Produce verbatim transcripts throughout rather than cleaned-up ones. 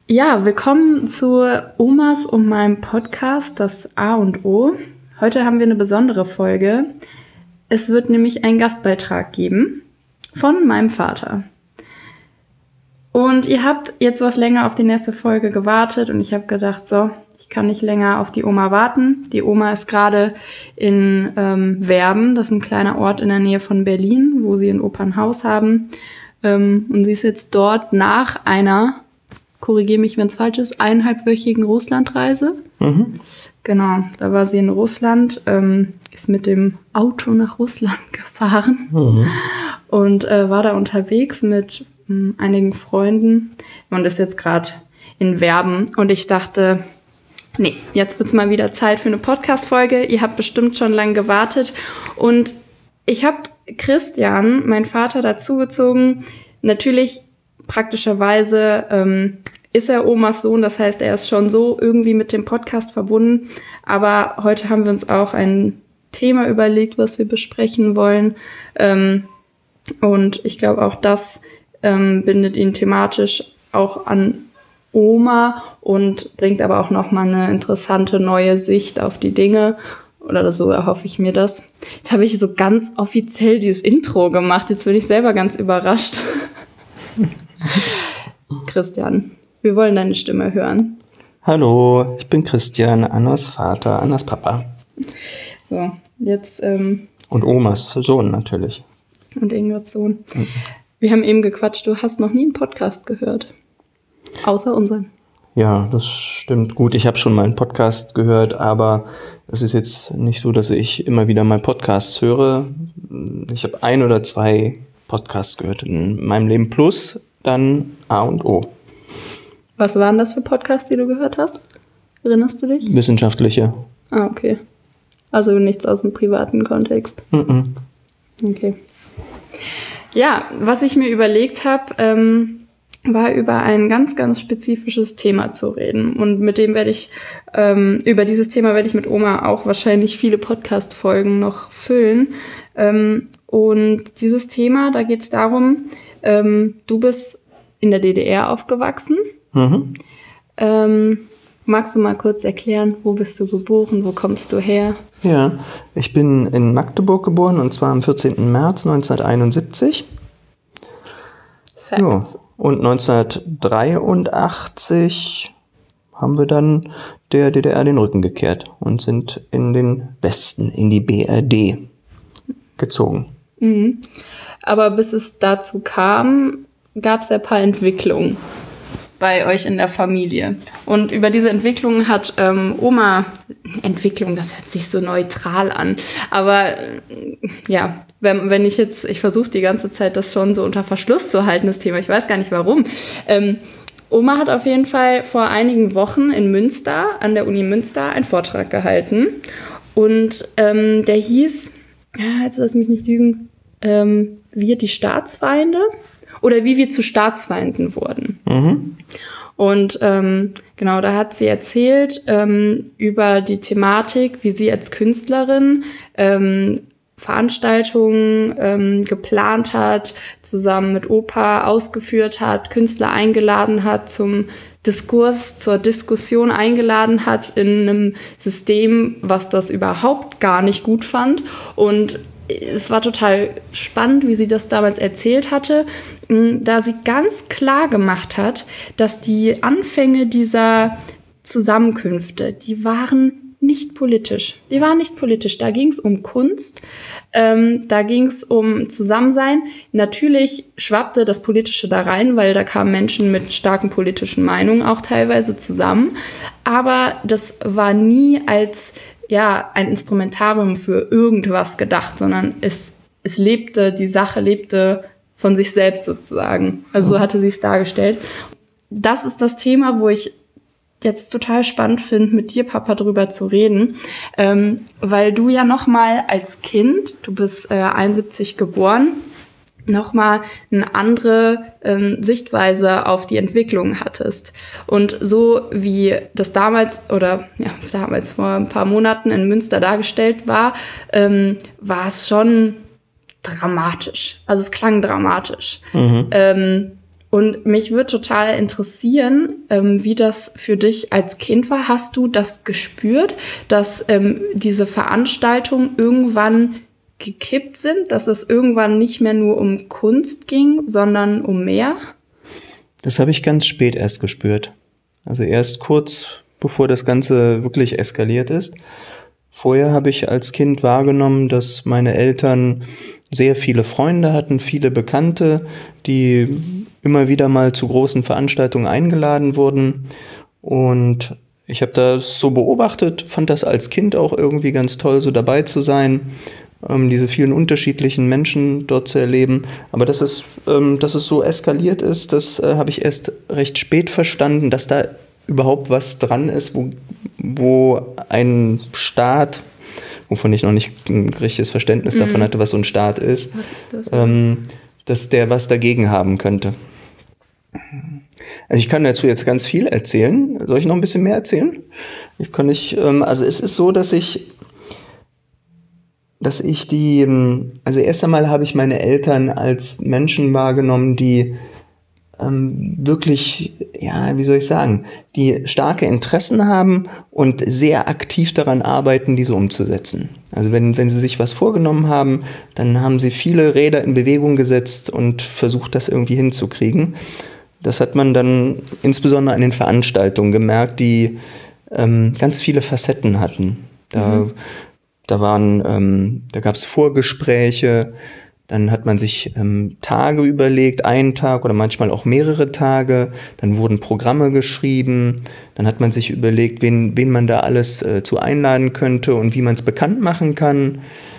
Ja, willkommen zu Omas und meinem Podcast, das A und O. Heute haben wir eine besondere Folge. Es wird nämlich einen Gastbeitrag geben von meinem Vater. Und ihr habt jetzt was länger auf die nächste Folge gewartet und ich habe gedacht, so, ich kann nicht länger auf die Oma warten. Die Oma ist gerade in ähm, Werben, das ist ein kleiner Ort in der Nähe von Berlin, wo sie ein Opernhaus haben. Ähm, und sie ist jetzt dort nach einer, korrigiere mich, wenn es falsch ist, eineinhalbwöchigen Russlandreise. Mhm. Genau, da war sie in Russland, ähm, ist mit dem Auto nach Russland gefahren mhm. und äh, war da unterwegs mit mh, einigen Freunden und ist jetzt gerade in Werben. Und ich dachte, nee, jetzt wird's mal wieder Zeit für eine Podcast-Folge. Ihr habt bestimmt schon lange gewartet. Und ich habe Christian, mein Vater, dazugezogen. Natürlich praktischerweise ähm, ist er Omas Sohn, das heißt, er ist schon so irgendwie mit dem Podcast verbunden. Aber heute haben wir uns auch ein Thema überlegt, was wir besprechen wollen. Ähm, und ich glaube, auch das ähm, bindet ihn thematisch auch an Oma und bringt aber auch nochmal eine interessante neue Sicht auf die Dinge. Oder so erhoffe ich mir das. Jetzt habe ich so ganz offiziell dieses Intro gemacht. Jetzt bin ich selber ganz überrascht. Christian, wir wollen deine Stimme hören. Hallo, ich bin Christian, Annas Vater, Annas Papa. So, jetzt... Ähm, und Omas Sohn natürlich. Und Ingrids Sohn. Mhm. Wir haben eben gequatscht, du hast noch nie einen Podcast gehört. Außer unseren. Ja, das stimmt. Gut, ich habe schon mal einen Podcast gehört, aber es ist jetzt nicht so, dass ich immer wieder mal Podcasts höre. Ich habe ein oder zwei Podcasts gehört in meinem Leben, plus dann A und O. Was waren das für Podcasts, die du gehört hast? Erinnerst du dich? Wissenschaftliche. Ah, okay. Also nichts aus dem privaten Kontext. Mhm. Okay. Ja, was ich mir überlegt habe, ähm, war über ein ganz, ganz spezifisches Thema zu reden. Und mit dem werde ich, ähm, über dieses Thema werde ich mit Oma auch wahrscheinlich viele Podcast-Folgen noch füllen. Ähm, und dieses Thema, da geht es darum, ähm, du bist in der D D R aufgewachsen. Mhm. Ähm, magst du mal kurz erklären, wo bist du geboren, wo kommst du her? Ja, ich bin in Magdeburg geboren und zwar am vierzehnten März neunzehnhunderteinundsiebzig. Ja, und neunzehnhundertdreiundachtzig haben wir dann der D D R den Rücken gekehrt und sind in den Westen, in die B R D gezogen. Mhm. Aber bis es dazu kam, gab es ja ein paar Entwicklungen bei euch in der Familie. Und über diese Entwicklungen hat ähm, Oma, Entwicklung, das hört sich so neutral an, aber äh, ja, wenn, wenn ich jetzt, ich versuche die ganze Zeit das schon so unter Verschluss zu halten, das Thema, ich weiß gar nicht warum. Ähm, Oma hat auf jeden Fall vor einigen Wochen in Münster, an der Uni Münster, einen Vortrag gehalten und ähm, der hieß, ja, jetzt lass mich nicht lügen, ähm, wir die Staatsfeinde? Oder wie wir zu Staatsfeinden wurden. Mhm. Und ähm, genau, da hat sie erzählt ähm, über die Thematik, wie sie als Künstlerin ähm, Veranstaltungen ähm, geplant hat, zusammen mit Opa ausgeführt hat, Künstler eingeladen hat, zum Diskurs, zur Diskussion eingeladen hat in einem System, was das überhaupt gar nicht gut fand. Und es war total spannend, wie sie das damals erzählt hatte, da sie ganz klar gemacht hat, dass die Anfänge dieser Zusammenkünfte, die waren nicht politisch. Die waren nicht politisch. Da ging es um Kunst, ähm, da ging es um Zusammensein. Natürlich schwappte das Politische da rein, weil da kamen Menschen mit starken politischen Meinungen auch teilweise zusammen. Aber das war nie als ja, ein Instrumentarium für irgendwas gedacht, sondern es, es lebte, die Sache lebte von sich selbst sozusagen. Also so hatte sie es dargestellt. Das ist das Thema, wo ich jetzt total spannend finde, mit dir, Papa, drüber zu reden, ähm, weil du ja nochmal als Kind, du bist äh, einundsiebzig geboren, nochmal eine andere ähm, Sichtweise auf die Entwicklung hattest. Und so wie das damals oder ja damals vor ein paar Monaten in Münster dargestellt war, ähm, war es schon dramatisch. Also es klang dramatisch. Mhm. Ähm, Und mich würde total interessieren, ähm, wie das für dich als Kind war. Hast du das gespürt, dass ähm, diese Veranstaltungen irgendwann gekippt sind, dass es irgendwann nicht mehr nur um Kunst ging, sondern um mehr? Das habe ich ganz spät erst gespürt. Also erst kurz bevor das Ganze wirklich eskaliert ist. Vorher habe ich als Kind wahrgenommen, dass meine Eltern sehr viele Freunde hatten, viele Bekannte, die immer wieder mal zu großen Veranstaltungen eingeladen wurden. Und ich habe das so beobachtet, fand das als Kind auch irgendwie ganz toll, so dabei zu sein, ähm, diese vielen unterschiedlichen Menschen dort zu erleben. Aber dass es, ähm, dass es so eskaliert ist, das äh, habe ich erst recht spät verstanden, dass da überhaupt was dran ist, wo, wo ein Staat, wovon ich noch nicht ein richtiges Verständnis mhm. davon hatte, was so ein Staat ist, was ist das? Ähm, dass der was dagegen haben könnte. Also ich kann dazu jetzt ganz viel erzählen. Soll ich noch ein bisschen mehr erzählen? Ich kann nicht, ähm, also es ist so, dass ich, dass ich die, also erst einmal habe ich meine Eltern als Menschen wahrgenommen, die ähm, wirklich, ja, wie soll ich sagen, die starke Interessen haben und sehr aktiv daran arbeiten, diese umzusetzen. Also wenn, wenn sie sich was vorgenommen haben, dann haben sie viele Räder in Bewegung gesetzt und versucht, das irgendwie hinzukriegen. Das hat man dann insbesondere an den Veranstaltungen gemerkt, die ähm, ganz viele Facetten hatten. Da, mhm. da waren, ähm, da gab es Vorgespräche. Dann hat man sich ähm, Tage überlegt, einen Tag oder manchmal auch mehrere Tage. Dann wurden Programme geschrieben. Dann hat man sich überlegt, wen, wen man da alles äh, zu einladen könnte und wie man es bekannt machen kann.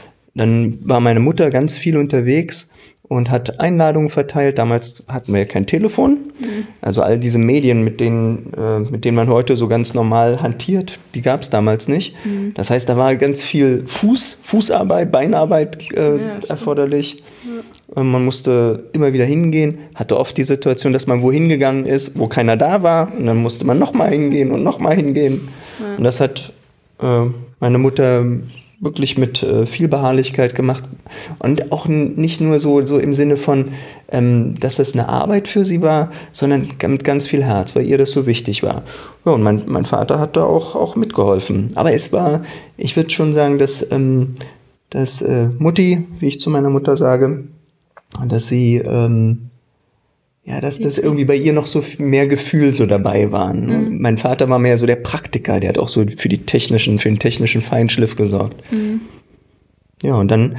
Dann war meine Mutter ganz viel unterwegs und hat Einladungen verteilt. Damals hatten wir ja kein Telefon. Mhm. Also all diese Medien, mit denen, äh, mit denen man heute so ganz normal hantiert, die gab es damals nicht. Mhm. Das heißt, da war ganz viel Fuß, Fußarbeit, Beinarbeit äh, ja, erforderlich. Ja. Man musste immer wieder hingehen, hatte oft die Situation, dass man wohin gegangen ist, wo keiner da war. Und dann musste man nochmal hingehen und nochmal hingehen. Ja. Und das hat äh, meine Mutter wirklich mit äh, viel Beharrlichkeit gemacht und auch n- nicht nur so, so im Sinne von, ähm, dass das eine Arbeit für sie war, sondern mit ganz viel Herz, weil ihr das so wichtig war. Ja, und mein, mein Vater hat da auch, auch mitgeholfen. Aber es war, ich würde schon sagen, dass, ähm, dass äh, Mutti, wie ich zu meiner Mutter sage, dass sie ähm, ja, dass das irgendwie bei ihr noch so mehr Gefühl so dabei war. Ne? Mhm. Mein Vater war mehr so der Praktiker, der hat auch so für die technischen, für den technischen Feinschliff gesorgt. Mhm. Ja, und dann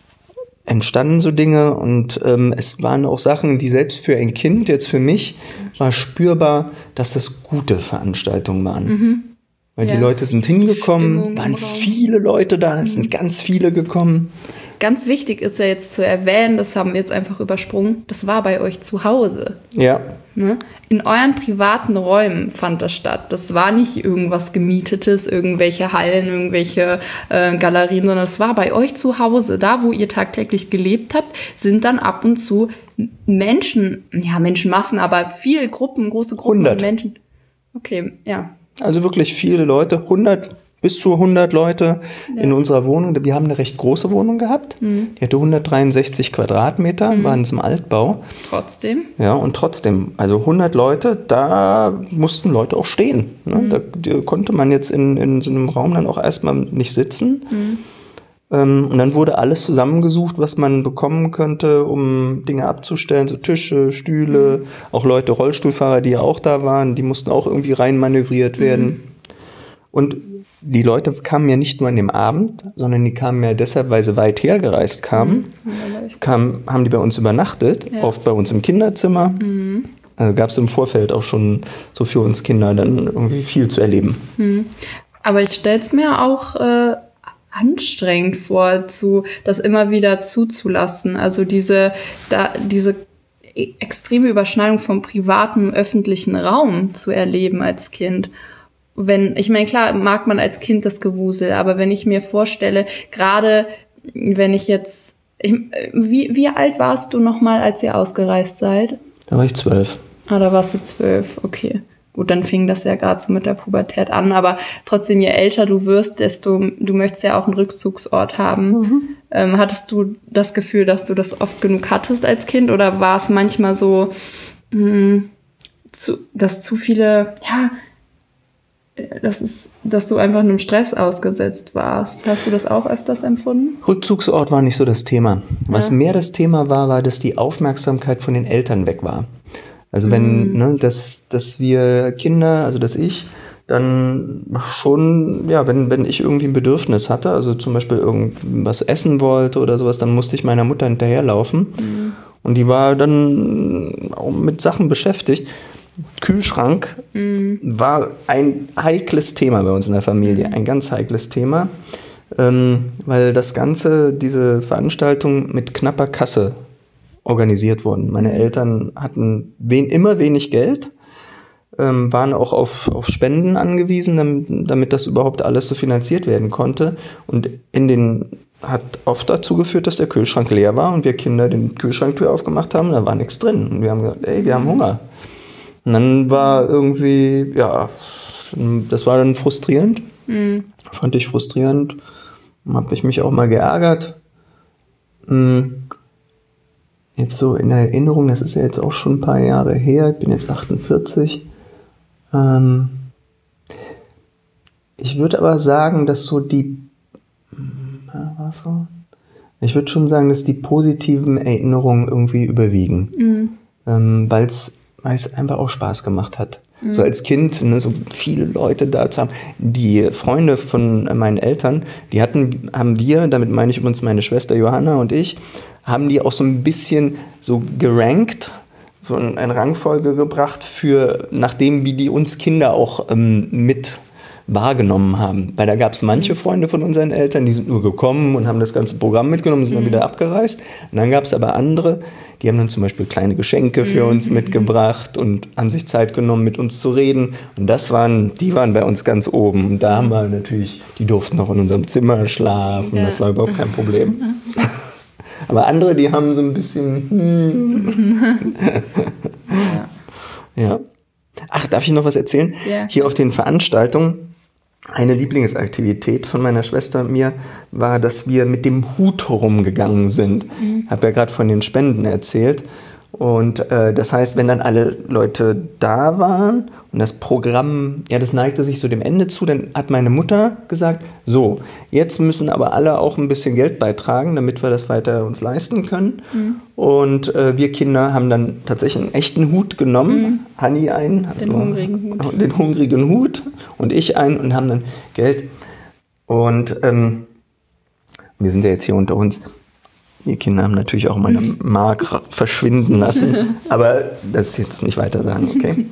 entstanden so Dinge und ähm, es waren auch Sachen, die selbst für ein Kind, jetzt für mich, war spürbar, dass das gute Veranstaltungen waren. Mhm. Weil ja. die Leute sind hingekommen, Stimmung waren viele Leute da, es mhm. sind ganz viele gekommen. Ganz wichtig ist ja jetzt zu erwähnen, das haben wir jetzt einfach übersprungen, das war bei euch zu Hause. Ja. Ne? In euren privaten Räumen fand das statt. Das war nicht irgendwas Gemietetes, irgendwelche Hallen, irgendwelche äh, Galerien, sondern das war bei euch zu Hause. Da, wo ihr tagtäglich gelebt habt, sind dann ab und zu Menschen, ja Menschenmassen, aber viele Gruppen, große Gruppen hundert. Von Menschen. Okay, ja. Also wirklich viele Leute, hundert bis zu hundert Leute ja. in unserer Wohnung. Wir haben eine recht große Wohnung gehabt. Mhm. Die hatte hundertdreiundsechzig Quadratmeter, mhm. war in diesem Altbau. Trotzdem? Ja, und trotzdem, also hundert Leute, da mussten Leute auch stehen. Ne? Mhm. Da, da konnte man jetzt in, in so einem Raum dann auch erstmal nicht sitzen. Mhm. Ähm, und dann wurde alles zusammengesucht, was man bekommen könnte, um Dinge abzustellen, so Tische, Stühle, mhm. auch Leute, Rollstuhlfahrer, die ja auch da waren, die mussten auch irgendwie reinmanövriert werden. Mhm. Und die Leute kamen ja nicht nur an dem Abend, sondern die kamen ja deshalb, weil sie weit hergereist kamen, mhm. kamen, haben die bei uns übernachtet, ja. oft bei uns im Kinderzimmer. Mhm. Also gab es im Vorfeld auch schon so für uns Kinder dann irgendwie viel zu erleben. Mhm. Aber ich stelle es mir auch äh, anstrengend vor, zu, das immer wieder zuzulassen. Also diese, da, diese extreme Überschneidung vom privaten, öffentlichen Raum zu erleben als Kind. Wenn, ich meine, klar mag man als Kind das Gewusel, aber wenn ich mir vorstelle, gerade wenn ich jetzt, ich, wie, wie alt warst du nochmal, als ihr ausgereist seid? Da war ich zwölf. Ah, da warst du zwölf, okay. Gut, dann fing das ja gerade so mit der Pubertät an, aber trotzdem, je älter du wirst, desto, du möchtest ja auch einen Rückzugsort haben. Mhm. Ähm, hattest du das Gefühl, dass du das oft genug hattest als Kind oder war es manchmal so, mh, zu, dass zu viele, ja, das ist, dass du einfach einem Stress ausgesetzt warst. Hast du das auch öfters empfunden? Rückzugsort war nicht so das Thema. Was Ja. mehr das Thema war, war, dass die Aufmerksamkeit von den Eltern weg war. Also wenn, mm. ne, dass, dass wir Kinder, also dass ich, dann schon, ja, wenn, wenn ich irgendwie ein Bedürfnis hatte, also zum Beispiel irgendwas essen wollte oder sowas, dann musste ich meiner Mutter hinterherlaufen. Mm. Und die war dann auch mit Sachen beschäftigt. Kühlschrank mm. war ein heikles Thema bei uns in der Familie, mm. ein ganz heikles Thema, ähm, weil das Ganze, diese Veranstaltung mit knapper Kasse organisiert wurden. Meine Eltern hatten wen, immer wenig Geld, ähm, waren auch auf, auf Spenden angewiesen, damit, damit das überhaupt alles so finanziert werden konnte. Und in den hat oft dazu geführt, dass der Kühlschrank leer war und wir Kinder den Kühlschranktür aufgemacht haben, da war nichts drin. Und wir haben gesagt, ey, wir haben Hunger. Und dann war irgendwie, ja, das war dann frustrierend. Mhm. Fand ich frustrierend. Habe ich mich auch mal geärgert. Jetzt so in der Erinnerung, das ist ja jetzt auch schon ein paar Jahre her, ich bin jetzt achtundvierzig. Ähm ich würde aber sagen, dass so die, was so? Ich würde schon sagen, dass die positiven Erinnerungen irgendwie überwiegen. Mhm. Ähm, weil es weil es einfach auch Spaß gemacht hat. Mhm. So als Kind, ne, so viele Leute da zu haben. Die Freunde von meinen Eltern, die hatten, haben wir, damit meine ich übrigens meine Schwester Johanna und ich, haben die auch so ein bisschen so gerankt, so in eine Rangfolge gebracht für, nachdem wie die uns Kinder auch ähm, mit wahrgenommen haben. Weil da gab es manche Freunde von unseren Eltern, die sind nur gekommen und haben das ganze Programm mitgenommen und sind mhm. dann wieder abgereist. Und dann gab es aber andere, die haben dann zum Beispiel kleine Geschenke für mhm. uns mitgebracht und haben sich Zeit genommen, mit uns zu reden. Und das waren, die waren bei uns ganz oben. Und da haben wir natürlich, die durften noch in unserem Zimmer schlafen. Ja. Das war überhaupt kein Problem. Aber andere, die haben so ein bisschen... Hm. ja. ja. Ach, darf ich noch was erzählen? Ja. Hier auf den Veranstaltungen, eine Lieblingsaktivität von meiner Schwester und mir war, dass wir mit dem Hut rumgegangen sind. Mhm. Ich habe ja gerade von den Spenden erzählt. Und äh, das heißt, wenn dann alle Leute da waren und das Programm, ja, das neigte sich so dem Ende zu, dann hat meine Mutter gesagt, so, jetzt müssen aber alle auch ein bisschen Geld beitragen, damit wir das weiter uns leisten können. Mhm. Und äh, wir Kinder haben dann tatsächlich einen echten Hut genommen, mhm. Hanni einen, also den hungrigen Hut. den hungrigen Hut und ich einen und haben dann Geld. Und ähm, wir sind ja jetzt hier unter uns. Die Kinder haben natürlich auch meine Mark verschwinden lassen, aber das jetzt nicht weiter sagen, okay?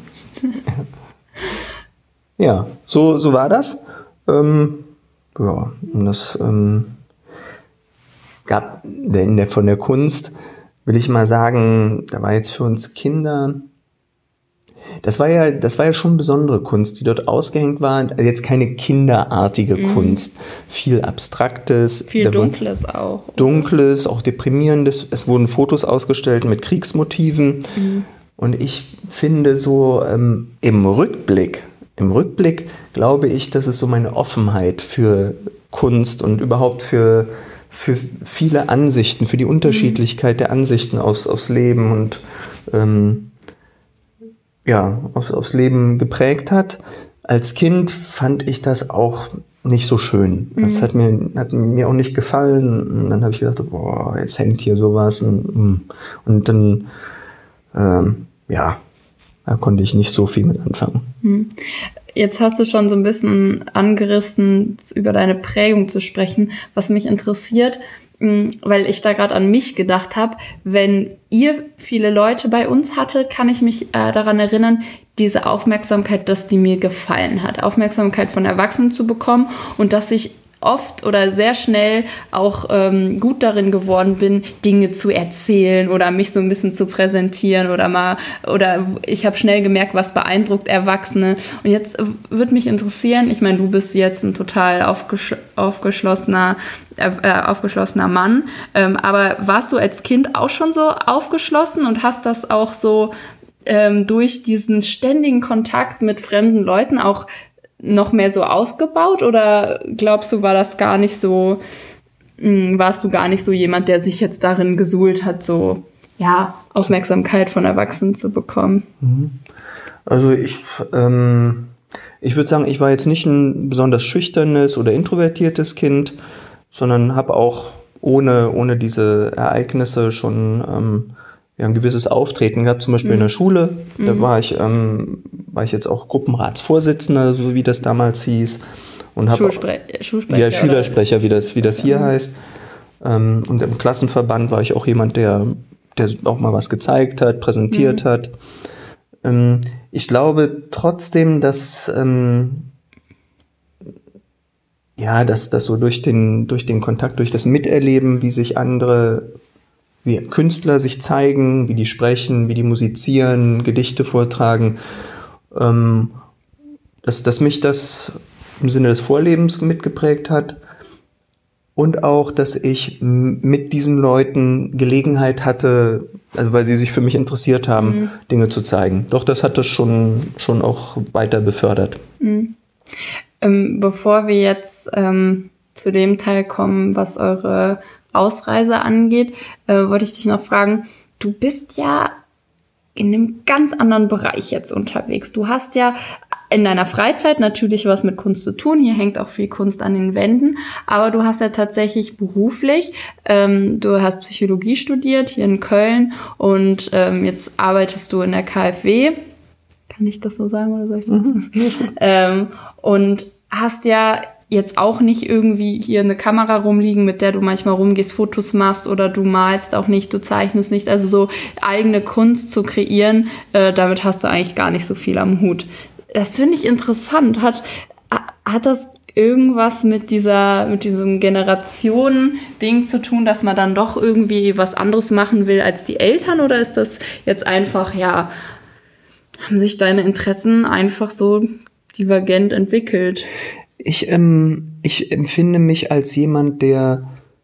Ja, so, so war das. Ähm, ja, und das ähm, gab in der, von der Kunst, will ich mal sagen, da war jetzt für uns Kinder, das war ja, das war ja schon besondere Kunst, die dort ausgehängt war. Also jetzt keine kinderartige mm. Kunst. Viel Abstraktes. Viel Dunkles auch. Dunkles, auch Deprimierendes. Es wurden Fotos ausgestellt mit Kriegsmotiven. Mm. Und ich finde so ähm, im Rückblick, im Rückblick glaube ich, dass es so meine Offenheit für Kunst und überhaupt für, für viele Ansichten, für die Unterschiedlichkeit mm. der Ansichten aufs, aufs Leben und ähm, ja, aufs, aufs Leben geprägt hat. Als Kind fand ich das auch nicht so schön. Mhm. Das hat mir, hat mir auch nicht gefallen. Und dann habe ich gedacht, boah, jetzt hängt hier sowas. Und, und dann, ähm, ja, da konnte ich nicht so viel mit anfangen. Mhm. Jetzt hast du schon so ein bisschen angerissen, über deine Prägung zu sprechen, was mich interessiert, weil ich da gerade an mich gedacht habe, wenn ihr viele Leute bei uns hattet, kann ich mich äh, daran erinnern, diese Aufmerksamkeit, dass die mir gefallen hat. Aufmerksamkeit von Erwachsenen zu bekommen und dass ich oft oder sehr schnell auch ähm, gut darin geworden bin, Dinge zu erzählen oder mich so ein bisschen zu präsentieren oder mal, oder ich habe schnell gemerkt, was beeindruckt Erwachsene. Und jetzt würde mich interessieren, ich meine, du bist jetzt ein total aufgesch- aufgeschlossener, äh, aufgeschlossener Mann, ähm, aber warst du als Kind auch schon so aufgeschlossen und hast das auch so ähm, durch diesen ständigen Kontakt mit fremden Leuten auch noch mehr so ausgebaut oder glaubst du, war das gar nicht so, mh, warst du gar nicht so jemand, der sich jetzt darin gesuhlt hat, so ja, Aufmerksamkeit von Erwachsenen zu bekommen? Also ich, ähm, ich würde sagen, ich war jetzt nicht ein besonders schüchternes oder introvertiertes Kind, sondern habe auch ohne, ohne diese Ereignisse schon ähm, ja, ein gewisses Auftreten gehabt, zum Beispiel mhm. in der Schule. Da mhm. war ich, ähm, war ich jetzt auch Gruppenratsvorsitzender, so wie das damals hieß. Und hab, Schulspre- Schulsprecher. Ja, Schülersprecher, wie das, wie das hier mhm. heißt. Ähm, und im Klassenverband war ich auch jemand, der, der auch mal was gezeigt hat, präsentiert mhm. hat. Ähm, ich glaube trotzdem, dass ähm, ja, dass das so durch den, durch den Kontakt, durch das Miterleben, wie sich andere, wie Künstler sich zeigen, wie die sprechen, wie die musizieren, Gedichte vortragen, ähm, dass, dass mich das im Sinne des Vorlebens mitgeprägt hat und auch, dass ich m- mit diesen Leuten Gelegenheit hatte, also weil sie sich für mich interessiert haben, mhm. Dinge zu zeigen. Doch, das hat das schon, schon auch weiter befördert. Mhm. Ähm, bevor wir jetzt ähm, zu dem Teil kommen, was eure Ausreise angeht, äh, wollte ich dich noch fragen, du bist ja in einem ganz anderen Bereich jetzt unterwegs. Du hast ja in deiner Freizeit natürlich was mit Kunst zu tun. Hier hängt auch viel Kunst an den Wänden. Aber du hast ja tatsächlich beruflich, ähm, du hast Psychologie studiert hier in Köln und ähm, jetzt arbeitest du in der K f W. Kann ich das so sagen oder soll ich das mhm. sagen? ähm, und hast ja jetzt auch nicht irgendwie hier eine Kamera rumliegen, mit der du manchmal rumgehst, Fotos machst oder du malst auch nicht, du zeichnest nicht. Also so eigene Kunst zu kreieren, äh, damit hast du eigentlich gar nicht so viel am Hut. Das finde ich interessant. Hat, hat das irgendwas mit dieser, mit diesem Generationen-Ding zu tun, dass man dann doch irgendwie was anderes machen will als die Eltern? Oder ist das jetzt einfach, ja, haben sich deine Interessen einfach so divergent entwickelt? Ich, ähm, ich empfinde mich als jemand, der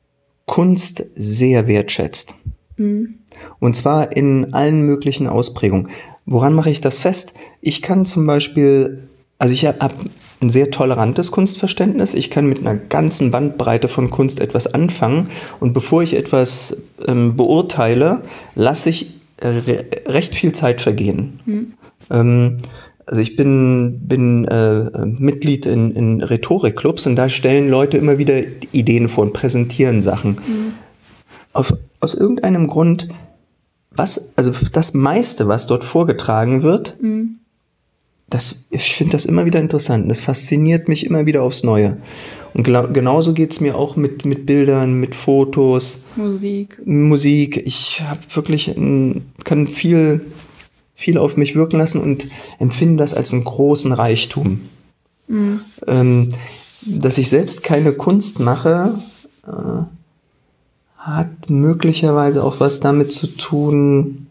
Kunst sehr wertschätzt. Mhm. Und zwar in allen möglichen Ausprägungen. Woran mache ich das fest? Ich kann zum Beispiel, also ich habe ein sehr tolerantes Kunstverständnis. Ich kann mit einer ganzen Bandbreite von Kunst etwas anfangen. Und bevor ich etwas ähm, beurteile, lasse ich re- recht viel Zeit vergehen. Mhm. Ähm, also ich bin, bin äh, Mitglied in, in Rhetorikclubs und da stellen Leute immer wieder Ideen vor und präsentieren Sachen. Mhm. Auf, aus irgendeinem Grund, was, also das meiste, was dort vorgetragen wird, mhm. das, ich finde das immer wieder interessant. Das fasziniert mich immer wieder aufs Neue. Und gla- genauso geht es mir auch mit, mit Bildern, mit Fotos. Musik. Musik. Ich habe wirklich, ein, kann viel... viel auf mich wirken lassen und empfinde das als einen großen Reichtum. Mhm. Ähm, dass ich selbst keine Kunst mache, äh, hat möglicherweise auch was damit zu tun,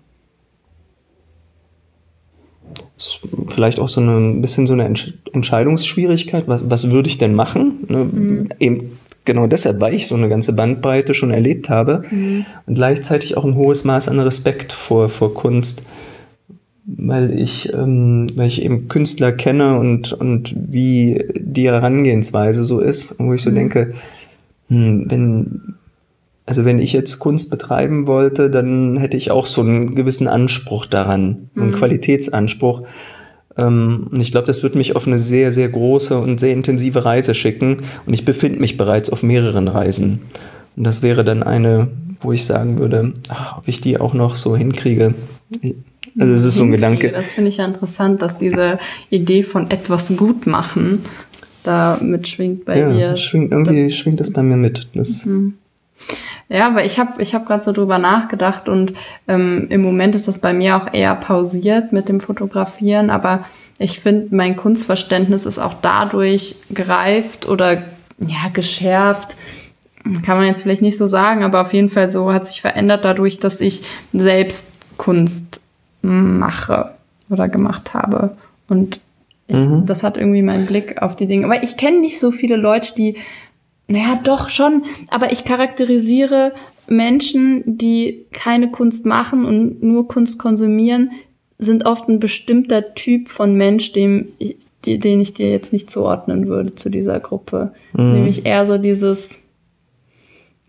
vielleicht auch so eine, ein bisschen so eine Entsch- Entscheidungsschwierigkeit. Was, was würde ich denn machen? Ne? Mhm. Eben genau deshalb, weil ich so eine ganze Bandbreite schon erlebt habe mhm. und gleichzeitig auch ein hohes Maß an Respekt vor, vor Kunst, weil ich, ähm, weil ich eben Künstler kenne und, und wie die Herangehensweise so ist, wo ich so mhm. denke, hm, wenn, also wenn ich jetzt Kunst betreiben wollte, dann hätte ich auch so einen gewissen Anspruch daran, so einen mhm. Qualitätsanspruch. Ähm, und ich glaube, das wird mich auf eine sehr, sehr große und sehr intensive Reise schicken und ich befinde mich bereits auf mehreren Reisen. Und das wäre dann eine, wo ich sagen würde, ach, ob ich die auch noch so hinkriege. Also es ist so ein Gedanke. Das finde ich ja interessant, dass diese Idee von etwas gut machen da mitschwingt bei ja, dir. Ja, schwingt, irgendwie das, schwingt das bei mir mit. Das mhm. Ja, aber ich habe ich hab gerade so drüber nachgedacht und ähm, im Moment ist das bei mir auch eher pausiert mit dem Fotografieren, aber ich finde, mein Kunstverständnis ist auch dadurch gereift oder ja geschärft. Kann man jetzt vielleicht nicht so sagen, aber auf jeden Fall so hat sich verändert dadurch, dass ich selbst Kunst mache oder gemacht habe. Und ich, mhm. das hat irgendwie meinen Blick auf die Dinge. Aber ich kenne nicht so viele Leute, die, naja, doch schon, aber ich charakterisiere Menschen, die keine Kunst machen und nur Kunst konsumieren, sind oft ein bestimmter Typ von Mensch, dem ich, die, den ich dir jetzt nicht zuordnen würde zu dieser Gruppe. Mhm. Nämlich eher so dieses,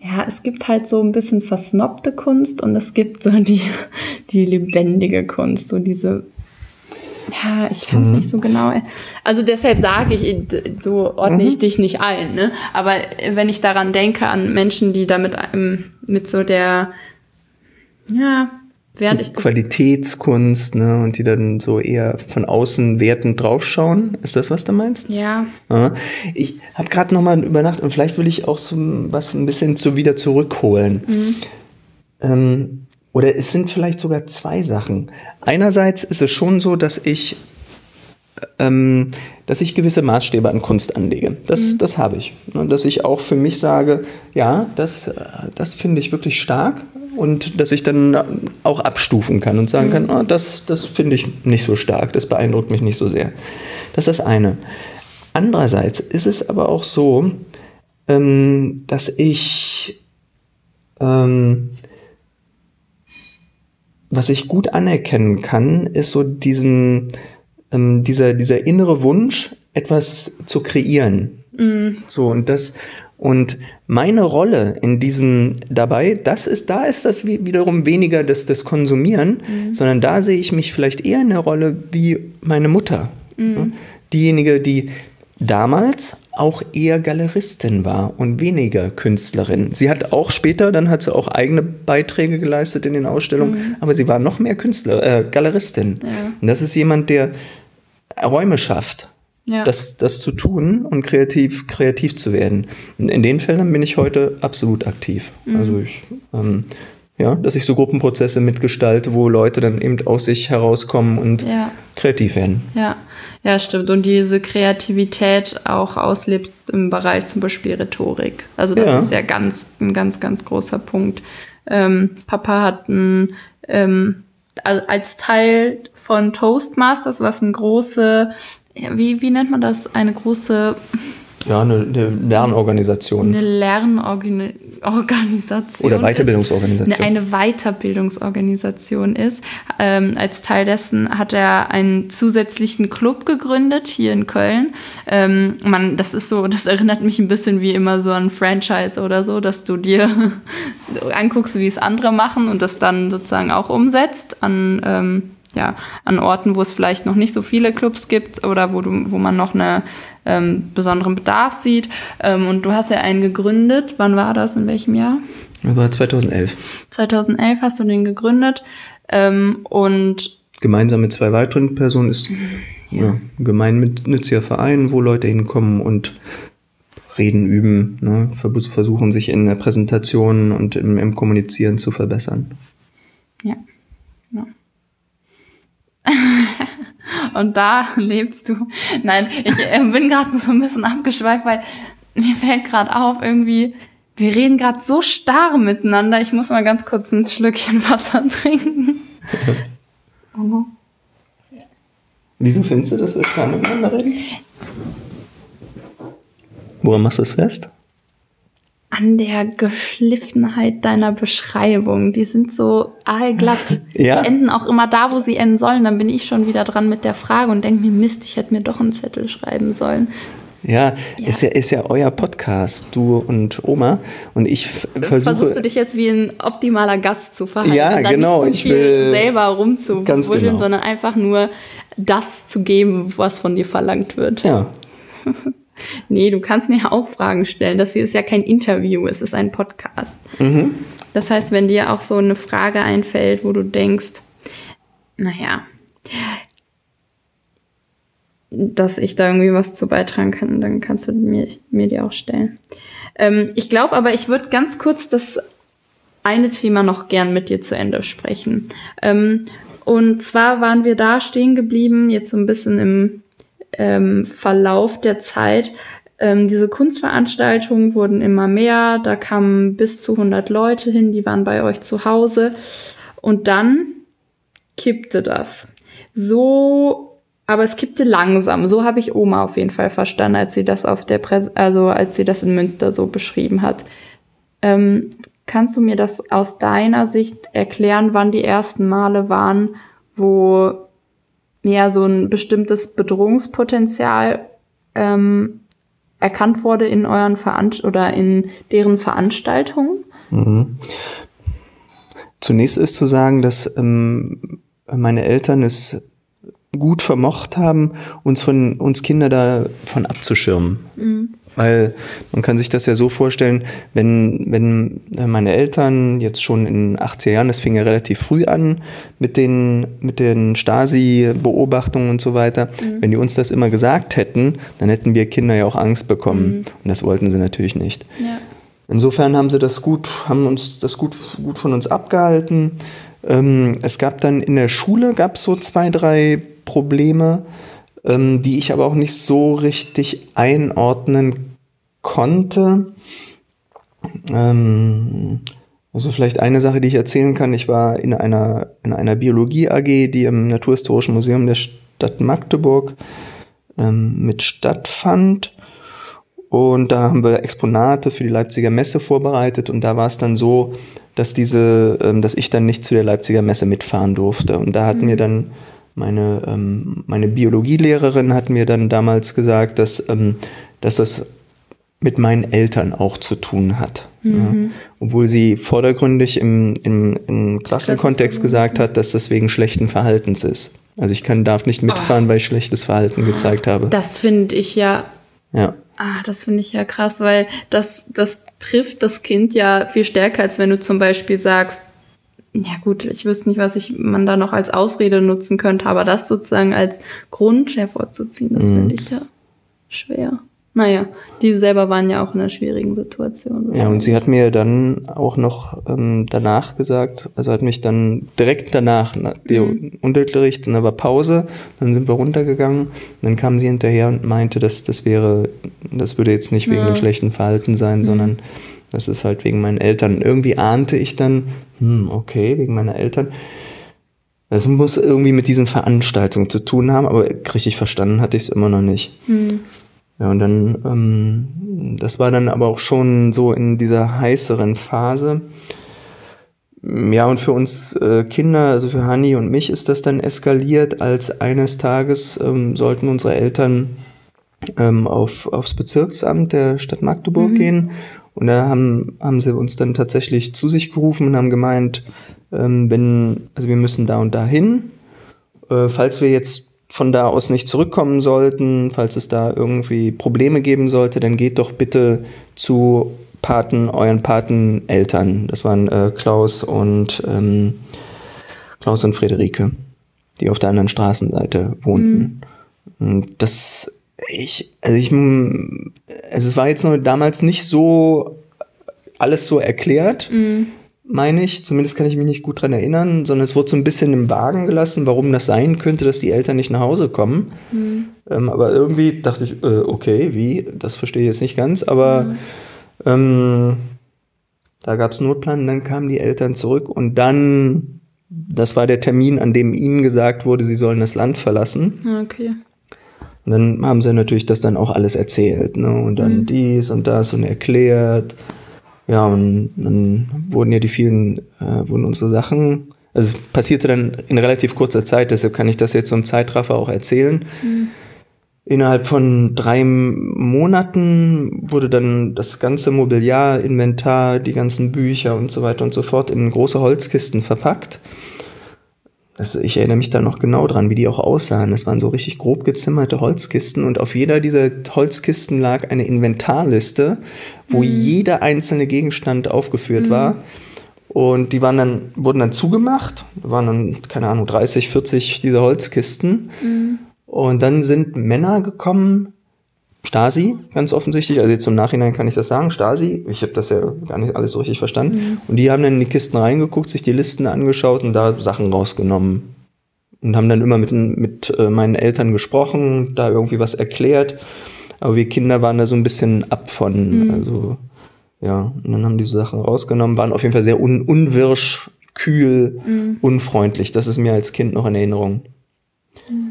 ja, es gibt halt so ein bisschen versnobte Kunst und es gibt so die, die lebendige Kunst, so diese, ja, ich kann es mhm. nicht so genau, also deshalb sage ich, so ordne mhm. ich dich nicht ein, ne? Aber wenn ich daran denke, an Menschen, die damit mit so der, ja, während so ich das Qualitätskunst, ne, und die dann so eher von außen wertend draufschauen. Ist das, was du meinst? Ja. ja. Ich habe gerade noch mal übernacht und vielleicht will ich auch so was ein bisschen so wieder zurückholen. Mhm. Ähm, oder es sind vielleicht sogar zwei Sachen. Einerseits ist es schon so, dass ich ähm, dass ich gewisse Maßstäbe an Kunst anlege. Das, mhm. das habe ich. Dass ich auch für mich sage, ja, das, das finde ich wirklich stark. Und dass ich dann auch abstufen kann und sagen kann, oh, das, das finde ich nicht so stark, das beeindruckt mich nicht so sehr. Das ist das eine. Andererseits ist es aber auch so, ähm, dass ich, ähm, was ich gut anerkennen kann, ist so diesen, ähm, dieser, dieser innere Wunsch, etwas zu kreieren. Mhm. So, und das, Und meine Rolle in diesem dabei, das ist, da ist das wiederum weniger das, das Konsumieren, mhm. sondern da sehe ich mich vielleicht eher in der Rolle wie meine Mutter. Mhm. Diejenige, die damals auch eher Galeristin war und weniger Künstlerin. Sie hat auch später, dann hat sie auch eigene Beiträge geleistet in den Ausstellungen, mhm. aber sie war noch mehr Künstler, äh, Galeristin. Ja. Und das ist jemand, der Räume schafft. Ja. Das, das zu tun und kreativ, kreativ zu werden. Und in den Feldern bin ich heute absolut aktiv. Mhm. Also ich, ähm, ja, dass ich so Gruppenprozesse mitgestalte, wo Leute dann eben aus sich herauskommen und ja. kreativ werden. Ja, ja, stimmt. Und diese Kreativität auch auslebst im Bereich zum Beispiel Rhetorik. Also das ja. ist ja ganz, ein ganz, ganz großer Punkt. Ähm, Papa hat ein, ähm, als Teil von Toastmasters, was eine große Wie, wie nennt man das? Eine große... Ja, eine, eine Lernorganisation. Eine Lernorganisation. Oder Weiterbildungsorganisation. Eine Weiterbildungsorganisation ist. Ähm, als Teil dessen hat er einen zusätzlichen Club gegründet, hier in Köln. Ähm, man, das ist so, das erinnert mich ein bisschen wie immer so an Franchise oder so, dass du dir anguckst, wie es andere machen und das dann sozusagen auch umsetzt an... Ähm, ja, an Orten, wo es vielleicht noch nicht so viele Clubs gibt oder wo du, wo man noch einen ähm, besonderen Bedarf sieht. Ähm, und du hast ja einen gegründet. Wann war das? In welchem Jahr? Das war zweitausendelf. zweitausendelf hast du den gegründet. Ähm, und gemeinsam mit zwei weiteren Personen ist ja. Ja, ein gemeinnütziger Verein, wo Leute hinkommen und reden, üben, ne, versuchen sich in der Präsentation und im, im Kommunizieren zu verbessern. Ja, ja. Und da lebst du. Nein, ich äh, bin gerade so ein bisschen abgeschweift, weil mir fällt gerade auf, irgendwie, wir reden gerade so starr miteinander. Ich muss mal ganz kurz ein Schlückchen Wasser trinken. Mhm. Wieso findest du, dass wir starr miteinander reden? Woran machst du das fest? An der Geschliffenheit deiner Beschreibung. Die sind so aalglatt. Ja? Die enden auch immer da, wo sie enden sollen. Dann bin ich schon wieder dran mit der Frage und denke mir, Mist, ich hätte mir doch einen Zettel schreiben sollen. Ja, ja. Ist ja, ist ja euer Podcast, du und Oma. Und ich versuche... Versuchst du dich jetzt wie ein optimaler Gast zu verhalten? Ja, da genau. Nicht so ich viel will selber rumzuwuscheln, genau. sondern einfach nur das zu geben, was von dir verlangt wird. Ja. Nee, du kannst mir auch Fragen stellen. Das hier ist ja kein Interview, es ist ein Podcast. Mhm. Das heißt, wenn dir auch so eine Frage einfällt, wo du denkst, naja, dass ich da irgendwie was zu beitragen kann, dann kannst du mir, mir die auch stellen. Ähm, ich glaube aber, ich würde ganz kurz das eine Thema noch gern mit dir zu Ende sprechen. Ähm, und zwar waren wir da stehen geblieben, jetzt so ein bisschen im Ähm, Verlauf der Zeit. Ähm, diese Kunstveranstaltungen wurden immer mehr, da kamen bis zu hundert Leute hin, die waren bei euch zu Hause und dann kippte das. So, aber es kippte langsam, so habe ich Oma auf jeden Fall verstanden, als sie das auf der Präs- also als sie das in Münster so beschrieben hat. Ähm, kannst du mir das aus deiner Sicht erklären, wann die ersten Male waren, wo ja so ein bestimmtes Bedrohungspotenzial ähm, erkannt wurde in euren Veranst- oder in deren Veranstaltungen? Mhm. Zunächst ist zu sagen, dass ähm, meine Eltern es gut vermocht haben, uns von uns Kinder davon abzuschirmen. Mhm. Weil man kann sich das ja so vorstellen, wenn, wenn meine Eltern jetzt schon in den achtziger Jahren, das fing ja relativ früh an mit den, mit den Stasi-Beobachtungen und so weiter, mhm. wenn die uns das immer gesagt hätten, dann hätten wir Kinder ja auch Angst bekommen. Mhm. Und das wollten sie natürlich nicht. Ja. Insofern haben sie das gut, haben uns das gut, gut von uns abgehalten. Ähm, es gab dann in der Schule, gab es so zwei, drei Probleme, ähm, die ich aber auch nicht so richtig einordnen konnte. Ähm, also vielleicht eine Sache, die ich erzählen kann. Ich war in einer, in einer Biologie-A G, die im Naturhistorischen Museum der Stadt Magdeburg ähm, mit stattfand. Und da haben wir Exponate für die Leipziger Messe vorbereitet. Und da war es dann so, dass diese, ähm, dass ich dann nicht zu der Leipziger Messe mitfahren durfte. Und da hat mhm. mir dann Meine, ähm, meine Biologielehrerin hat mir dann damals gesagt, dass, ähm, dass das mit meinen Eltern auch zu tun hat. Mhm. Ja. Obwohl sie vordergründig im, im, im Klassenkontext gesagt hat, dass das wegen schlechten Verhaltens ist. Also ich kann, darf nicht mitfahren, oh. weil ich schlechtes Verhalten gezeigt habe. Das finde ich ja... Ja. Ah, das finde ich ja krass, weil das, das trifft das Kind ja viel stärker, als wenn du zum Beispiel sagst, ja gut, ich wüsste nicht, was ich man da noch als Ausrede nutzen könnte, aber das sozusagen als Grund hervorzuziehen, das mhm. finde ich ja schwer. Naja, die selber waren ja auch in einer schwierigen Situation. Ja, und sie hat mir dann auch noch ähm, danach gesagt, also hat mich dann direkt danach, nach mhm. Unterricht, und da war Pause, dann sind wir runtergegangen, dann kam sie hinterher und meinte, dass das wäre, das würde jetzt nicht wegen ja. dem schlechten Verhalten sein, mhm. sondern das ist halt wegen meinen Eltern. Irgendwie ahnte ich dann, hm, okay, wegen meiner Eltern. Das muss irgendwie mit diesen Veranstaltungen zu tun haben, aber richtig verstanden hatte ich es immer noch nicht. Mhm. Ja, und dann, ähm, das war dann aber auch schon so in dieser heißeren Phase. Ja, und für uns äh, Kinder, also für Hanni und mich, ist das dann eskaliert, als eines Tages ähm, sollten unsere Eltern ähm, auf, aufs Bezirksamt der Stadt Magdeburg mhm. gehen. Und da haben, haben sie uns dann tatsächlich zu sich gerufen und haben gemeint, ähm, wenn, also wir müssen da und da hin. Äh, falls wir jetzt von da aus nicht zurückkommen sollten, falls es da irgendwie Probleme geben sollte, dann geht doch bitte zu Paten, euren Pateneltern. Das waren äh, Klaus und ähm, Klaus und Friederike, die auf der anderen Straßenseite wohnten. Mhm. Und das ich, also ich, also es war jetzt noch damals nicht so alles so erklärt, mhm. meine ich. Zumindest kann ich mich nicht gut dran erinnern, sondern es wurde so ein bisschen im Wagen gelassen, warum das sein könnte, dass die Eltern nicht nach Hause kommen. Mhm. Ähm, aber irgendwie dachte ich, äh, okay, wie? Das verstehe ich jetzt nicht ganz, aber mhm. ähm, da gab es Notplan, dann kamen die Eltern zurück und dann, das war der Termin, an dem ihnen gesagt wurde, sie sollen das Land verlassen. Okay. Und dann haben sie natürlich das dann auch alles erzählt, ne? Und dann mhm. dies und das und erklärt. Ja, und dann wurden ja die vielen, äh, wurden unsere Sachen, also es passierte dann in relativ kurzer Zeit, deshalb kann ich das jetzt so im Zeitraffer auch erzählen. Mhm. Innerhalb von drei Monaten wurde dann das ganze Mobiliar, Inventar, die ganzen Bücher und so weiter und so fort in große Holzkisten verpackt. Das, ich erinnere mich da noch genau dran, wie die auch aussahen. Das waren so richtig grob gezimmerte Holzkisten und auf jeder dieser Holzkisten lag eine Inventarliste, wo mhm. jeder einzelne Gegenstand aufgeführt mhm. war. Und die waren dann, wurden dann zugemacht. Da waren dann, keine Ahnung, dreißig, vierzig dieser Holzkisten. Mhm. Und dann sind Männer gekommen, Stasi, ganz offensichtlich, also jetzt im Nachhinein kann ich das sagen, Stasi, ich habe das ja gar nicht alles so richtig verstanden, mhm. und die haben dann in die Kisten reingeguckt, sich die Listen angeschaut und da Sachen rausgenommen und haben dann immer mit, mit äh, meinen Eltern gesprochen, da irgendwie was erklärt, aber wir Kinder waren da so ein bisschen ab von, mhm. also ja, und dann haben die so Sachen rausgenommen, waren auf jeden Fall sehr un- unwirsch, kühl, mhm. unfreundlich, das ist mir als Kind noch in Erinnerung. Mhm.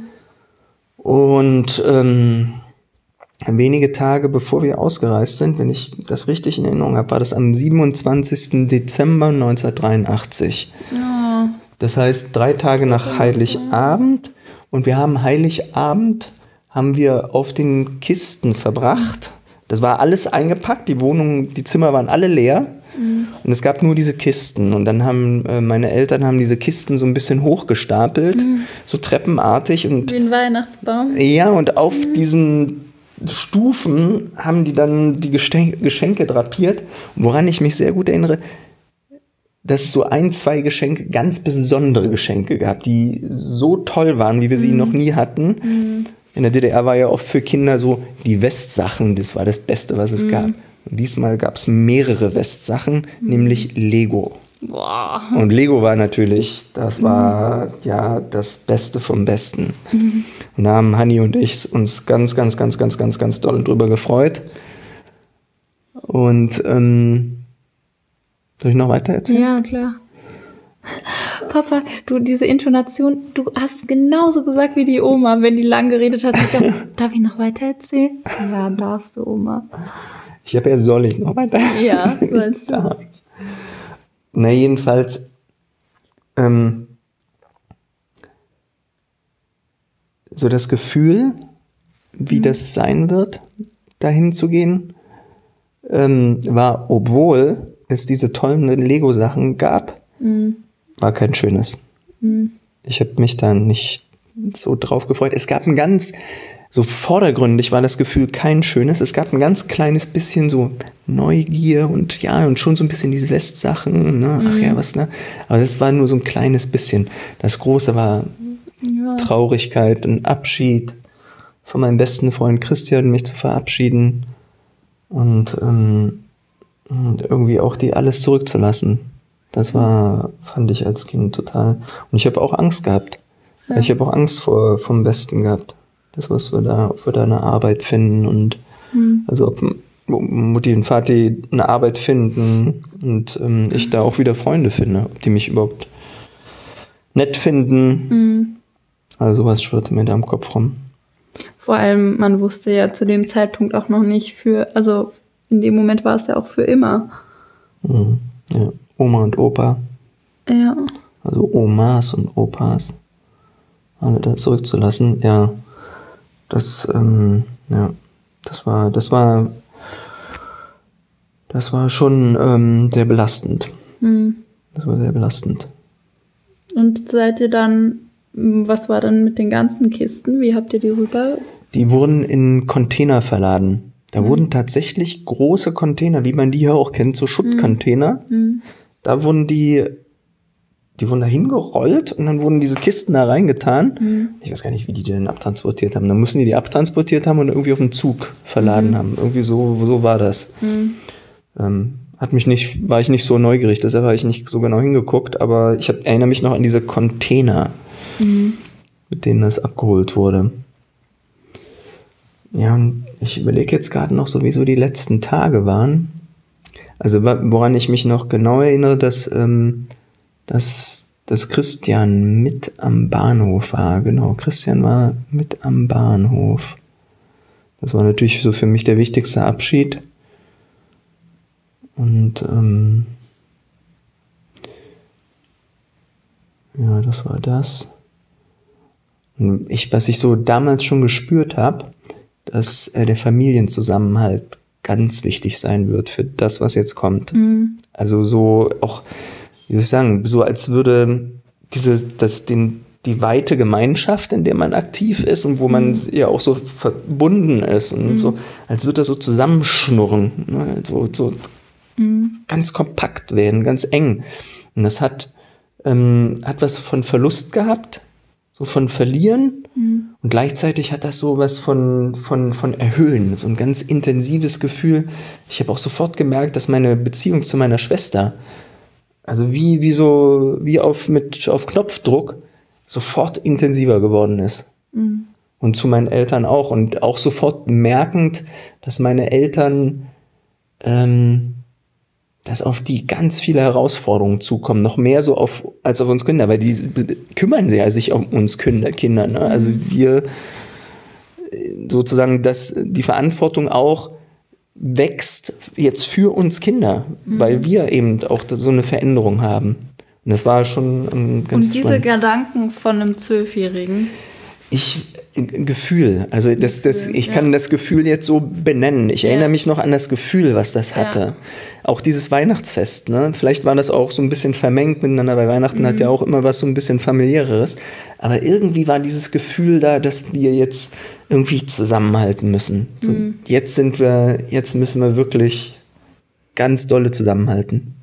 Und ähm, wenige Tage bevor wir ausgereist sind, wenn ich das richtig in Erinnerung habe, war das am siebenundzwanzigsten Dezember neunzehnhundertdreiundachtzig. Oh. Das heißt, drei Tage nach Heiligabend. Und wir haben Heiligabend haben wir auf den Kisten verbracht. Das war alles eingepackt, die Wohnung, die Zimmer waren alle leer. Mhm. Und es gab nur diese Kisten. Und dann haben äh, meine Eltern haben diese Kisten so ein bisschen hochgestapelt, mhm. so treppenartig. Und, wie ein Weihnachtsbaum. Ja, und auf mhm. diesen Stufen haben die dann die Geschenke, Geschenke drapiert. Und woran ich mich sehr gut erinnere, dass es so ein, zwei Geschenke, ganz besondere Geschenke gab, die so toll waren, wie wir sie mhm. noch nie hatten. Mhm. In der D D R war ja oft für Kinder so die Westsachen, das war das Beste, was es mhm. gab. Und diesmal gab es mehrere Westsachen, mhm. nämlich Lego. Boah. Und Lego war natürlich, das war mhm. ja das Beste vom Besten. Mhm. Und da haben Hanni und ich uns ganz, ganz, ganz, ganz, ganz, ganz doll drüber gefreut. Und ähm, soll ich noch weiter erzählen? Ja, klar. Papa, du, diese Intonation, du hast genauso gesagt wie die Oma, wenn die lang geredet hat. Ich dachte, darf ich noch weiter erzählen? Ja, darfst du, Oma. Ich habe ja, soll ich noch weiter erzählen? Ja, sollst du. Darf ich. Na, jedenfalls, ähm, so das Gefühl, wie mhm. das sein wird, dahin zu gehen, ähm, war, obwohl es diese tollen Lego-Sachen gab, mhm. war kein schönes. Mhm. Ich habe mich da nicht so drauf gefreut. Es gab ein ganz, so vordergründig war das Gefühl kein schönes. Es gab ein ganz kleines bisschen so Neugier und ja, und schon so ein bisschen diese Westsachen, ne? Ach mhm. ja, was, ne? Aber das war nur so ein kleines bisschen. Das Große war ja. Traurigkeit, ein Abschied von meinem besten Freund Christian, mich zu verabschieden und, ähm, und irgendwie auch die alles zurückzulassen. Das war, fand ich als Kind total. Und ich habe auch Angst gehabt. Ja. Ich habe auch Angst vor vom Westen gehabt. Das, was wir da, ob wir da eine Arbeit finden und mhm. also ob Mutti und Vati eine Arbeit finden und ähm, ich da auch wieder Freunde finde, ob die mich überhaupt nett finden. Mhm. Also sowas schwirrte mir da im Kopf rum. Vor allem, man wusste ja zu dem Zeitpunkt auch noch nicht für, also in dem Moment war es ja auch für immer. Mhm. Ja, Oma und Opa. Ja. Also Omas und Opas. Alle da zurückzulassen, ja. Das, ähm, ja, das war, das war, das war schon ähm, sehr belastend. Mhm. Das war sehr belastend. Und seid ihr dann, was war dann mit den ganzen Kisten? Wie habt ihr die rüber? Die wurden in Container verladen. Da mhm. wurden tatsächlich große Container, wie man die hier auch kennt, so Schuttcontainer. Mhm. Da wurden die, die wurden da hingerollt und dann wurden diese Kisten da reingetan. Mhm. Ich weiß gar nicht, wie die die denn abtransportiert haben. Dann müssen die die abtransportiert haben und irgendwie auf den Zug verladen mhm. haben. Irgendwie so, so war das. Mhm. Ähm, hat mich nicht, war ich nicht so neugierig, deshalb habe ich nicht so genau hingeguckt, aber ich hab, erinnere mich noch an diese Container, mhm. mit denen das abgeholt wurde. Ja, und ich überlege jetzt gerade noch, so wie so die letzten Tage waren. Also woran ich mich noch genau erinnere, dass, ähm, dass, dass Christian mit am Bahnhof war. Genau, Christian war mit am Bahnhof. Das war natürlich so für mich der wichtigste Abschied. Und ähm, ja, das war das. Und ich, was ich so damals schon gespürt habe, dass äh, der Familienzusammenhalt ganz wichtig sein wird für das, was jetzt kommt. Mhm. Also so auch, wie soll ich sagen, so als würde diese, das, den, die weite Gemeinschaft, in der man aktiv ist und wo man mhm. ja auch so verbunden ist und mhm. so, als würde das so zusammenschnurren, ne? so, so mhm. ganz kompakt werden, ganz eng. Und das hat, ähm, hat was von Verlust gehabt, so von Verlieren. Mhm. Und gleichzeitig hat das so was von, von, von Erhöhen, so ein ganz intensives Gefühl. Ich habe auch sofort gemerkt, dass meine Beziehung zu meiner Schwester, also wie, wie so, wie auf, mit, auf Knopfdruck, sofort intensiver geworden ist. Mhm. Und zu meinen Eltern auch. Und auch sofort merkend, dass meine Eltern, ähm, dass auf die ganz viele Herausforderungen zukommen, noch mehr so auf als auf uns Kinder, weil die kümmern sich ja sich um uns Kinder, Kinder, ne? Also wir sozusagen, dass die Verantwortung auch wächst jetzt für uns Kinder, mhm. weil wir eben auch so eine Veränderung haben. Und das war schon ein ganz Und diese spannend. Gedanken von einem Zwölfjährigen? Ich, Gefühl, also das, das, ich kann ja. das Gefühl jetzt so benennen. Ich ja. erinnere mich noch an das Gefühl, was das hatte. Ja. Auch dieses Weihnachtsfest, ne? Vielleicht war das auch so ein bisschen vermengt miteinander, weil Weihnachten mhm. hat ja auch immer was so ein bisschen familiäreres. Aber irgendwie war dieses Gefühl da, dass wir jetzt irgendwie zusammenhalten müssen. So, mhm. Jetzt sind wir, jetzt müssen wir wirklich ganz dolle zusammenhalten.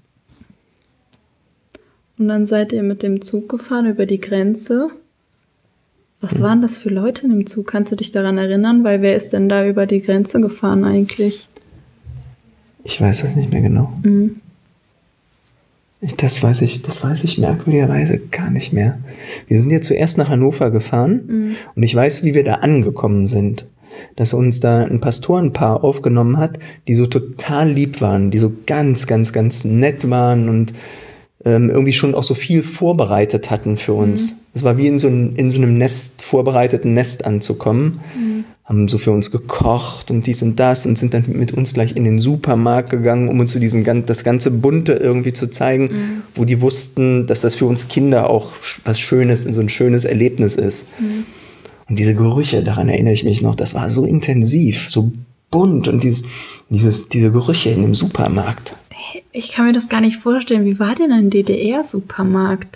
Und dann seid ihr mit dem Zug gefahren über die Grenze. Was waren das für Leute in dem Zug? Kannst du dich daran erinnern? Weil wer ist denn da über die Grenze gefahren eigentlich? Ich weiß das nicht mehr genau. Mhm. Ich, das weiß ich, das weiß ich merkwürdigerweise gar nicht mehr. Wir sind ja zuerst nach Hannover gefahren mhm. und ich weiß, wie wir da angekommen sind. Dass uns da ein Pastorenpaar aufgenommen hat, die so total lieb waren, die so ganz, ganz, ganz nett waren und ähm, irgendwie schon auch so viel vorbereitet hatten für uns. Es mhm. war wie in so, ein, in so einem Nest, vorbereiteten Nest anzukommen. Mhm. Haben so für uns gekocht und dies und das und sind dann mit uns gleich in den Supermarkt gegangen, um uns so diesen, das ganze Bunte irgendwie zu zeigen, mhm. wo die wussten, dass das für uns Kinder auch was Schönes, so ein schönes Erlebnis ist. Mhm. Und diese Gerüche, daran erinnere ich mich noch, das war so intensiv, so bunt und dieses, dieses, diese Gerüche in dem Supermarkt. Ich kann mir das gar nicht vorstellen. Wie war denn ein D D R-Supermarkt?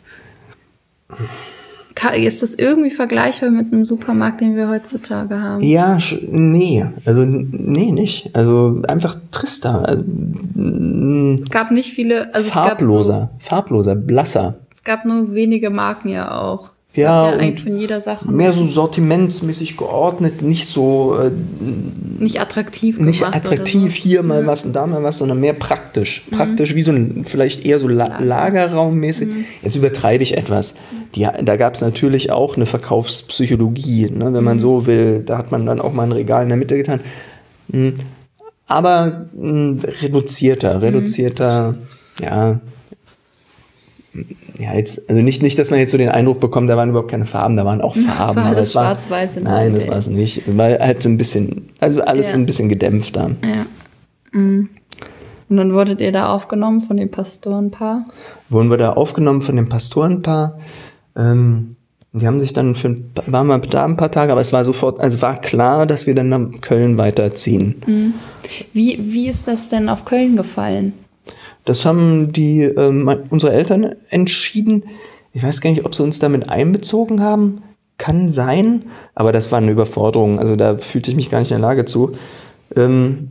Ist das irgendwie vergleichbar mit einem Supermarkt, den wir heutzutage haben? Ja, nee. Also, nee, nicht. Also, einfach trister. Es gab nicht viele... Also farbloser, es gab so, farbloser, blasser. Es gab nur wenige Marken ja auch. Es ja, ja eigentlich von jeder Sache. Mehr so sortimentsmäßig geordnet, nicht so... Äh, nicht attraktiv gemacht. Nicht attraktiv, so. Hier mal mhm. was und da mal was, sondern mehr praktisch. Mhm. Praktisch, wie so ein, vielleicht eher so La- Lagerraummäßig. Mhm. Jetzt übertreibe ich etwas. Die, da gab es natürlich auch eine Verkaufspsychologie, ne, wenn man mhm. so will. Da hat man dann auch mal ein Regal in der Mitte getan. Aber mh, reduzierter, reduzierter, mhm. ja... Ja, jetzt, also nicht, nicht, dass man jetzt so den Eindruck bekommt, da waren überhaupt keine Farben, da waren auch Farben. Das war alles schwarz-weiß. Nein, das war es nicht. Weil halt so ein bisschen, also alles ja. so ein bisschen gedämpfter. Ja. Mhm. Und dann wurdet ihr da aufgenommen von dem Pastorenpaar? Wurden wir da aufgenommen von dem Pastorenpaar. Ähm, die haben sich dann für, waren wir da ein paar Tage, aber es war sofort, also war klar, dass wir dann nach Köln weiterziehen. Mhm. Wie, wie ist das denn auf Köln gefallen? Das haben die ähm, unsere Eltern entschieden. Ich weiß gar nicht, ob sie uns damit einbezogen haben. Kann sein, aber das war eine Überforderung. Also da fühlte ich mich gar nicht in der Lage zu. Ähm,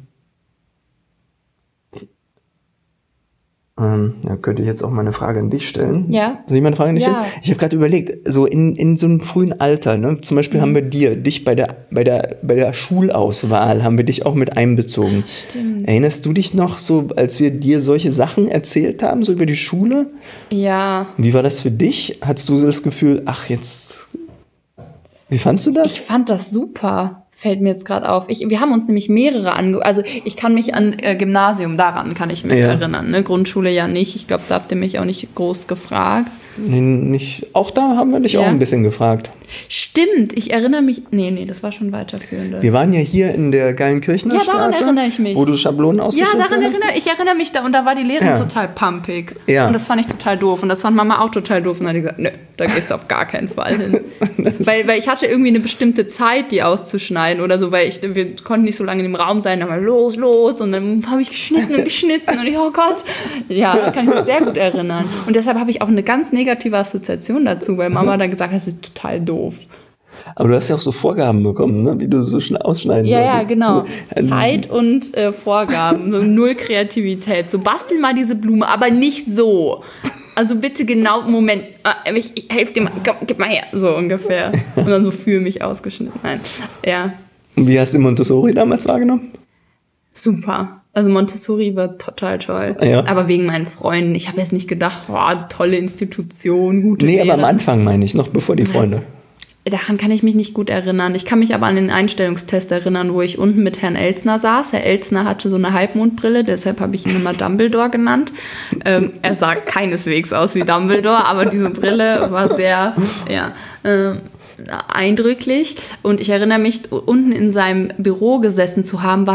ähm, ja, könnte ich jetzt auch mal eine Frage an dich stellen? Ja. Soll ich mal eine Frage an dich ja. stellen? Ich habe gerade überlegt, so in, in so einem frühen Alter, ne? Zum Beispiel mhm. haben wir dir, dich bei der, bei der, bei der Schulauswahl, haben wir dich auch mit einbezogen. Ach, stimmt. Erinnerst du dich noch, so als wir dir solche Sachen erzählt haben, so über die Schule? Ja. Wie war das für dich? Hattest du so das Gefühl, ach jetzt, wie fandst du das? Ich fand das super. Fällt mir jetzt gerade auf. Ich, wir haben uns nämlich mehrere ange... Also ich kann mich an äh, Gymnasium, daran kann ich mich ja. erinnern. Ne? Grundschule ja nicht. Ich glaube, da habt ihr mich auch nicht groß gefragt. Nee, nicht. Auch da haben wir dich ja. auch ein bisschen gefragt. Stimmt, ich erinnere mich... Nee, nee, das war schon weiterführende. Wir waren ja hier in der Geilenkirchener Straße. Ja, daran erinnere ich mich. Wo du Schablonen ausgeschnitten hast. Ja, daran erinnere ich. erinnere mich da. Und da war die Lehrerin ja. total pumpig. Ja. Und das fand ich total doof. Und das fand Mama auch total doof. Und dann hat die gesagt, nö, da gehst du auf gar keinen Fall hin. weil, weil ich hatte irgendwie eine bestimmte Zeit, die auszuschneiden oder so. Weil ich, wir konnten nicht so lange in dem Raum sein. Dann war los, los. Und dann habe ich geschnitten und geschnitten. Und ich, oh Gott. Ja, da kann ich mich sehr gut erinnern. Und deshalb habe ich auch eine ganz negative Assoziation dazu. Weil Mama dann gesagt hat, das ist total doof. Aber du hast ja auch so Vorgaben bekommen, ne? Wie du so schnell ausschneiden ja, solltest. Ja, genau. So, Zeit und äh, Vorgaben, so null Kreativität. So, bastel mal diese Blume, aber nicht so. Also bitte genau, Moment, ich, ich helfe dir mal, komm, gib mal her, so ungefähr. Und dann so für mich ausgeschnitten. Nein, ja. Und wie hast du Montessori damals wahrgenommen? Super. Also Montessori war total toll. Ja. Aber wegen meinen Freunden. Ich habe jetzt nicht gedacht, boah, tolle Institution, gute Nee, Lehrer. aber am Anfang meine ich, noch bevor die Freunde. Daran kann ich mich nicht gut erinnern. Ich kann mich aber an den Einstellungstest erinnern, wo ich unten mit Herrn Elzner saß. Herr Elzner hatte so eine Halbmondbrille, deshalb habe ich ihn immer Dumbledore genannt. Ähm, er sah keineswegs aus wie Dumbledore, aber diese Brille war sehr ja, äh, eindrücklich. Und ich erinnere mich, unten in seinem Büro gesessen zu haben, was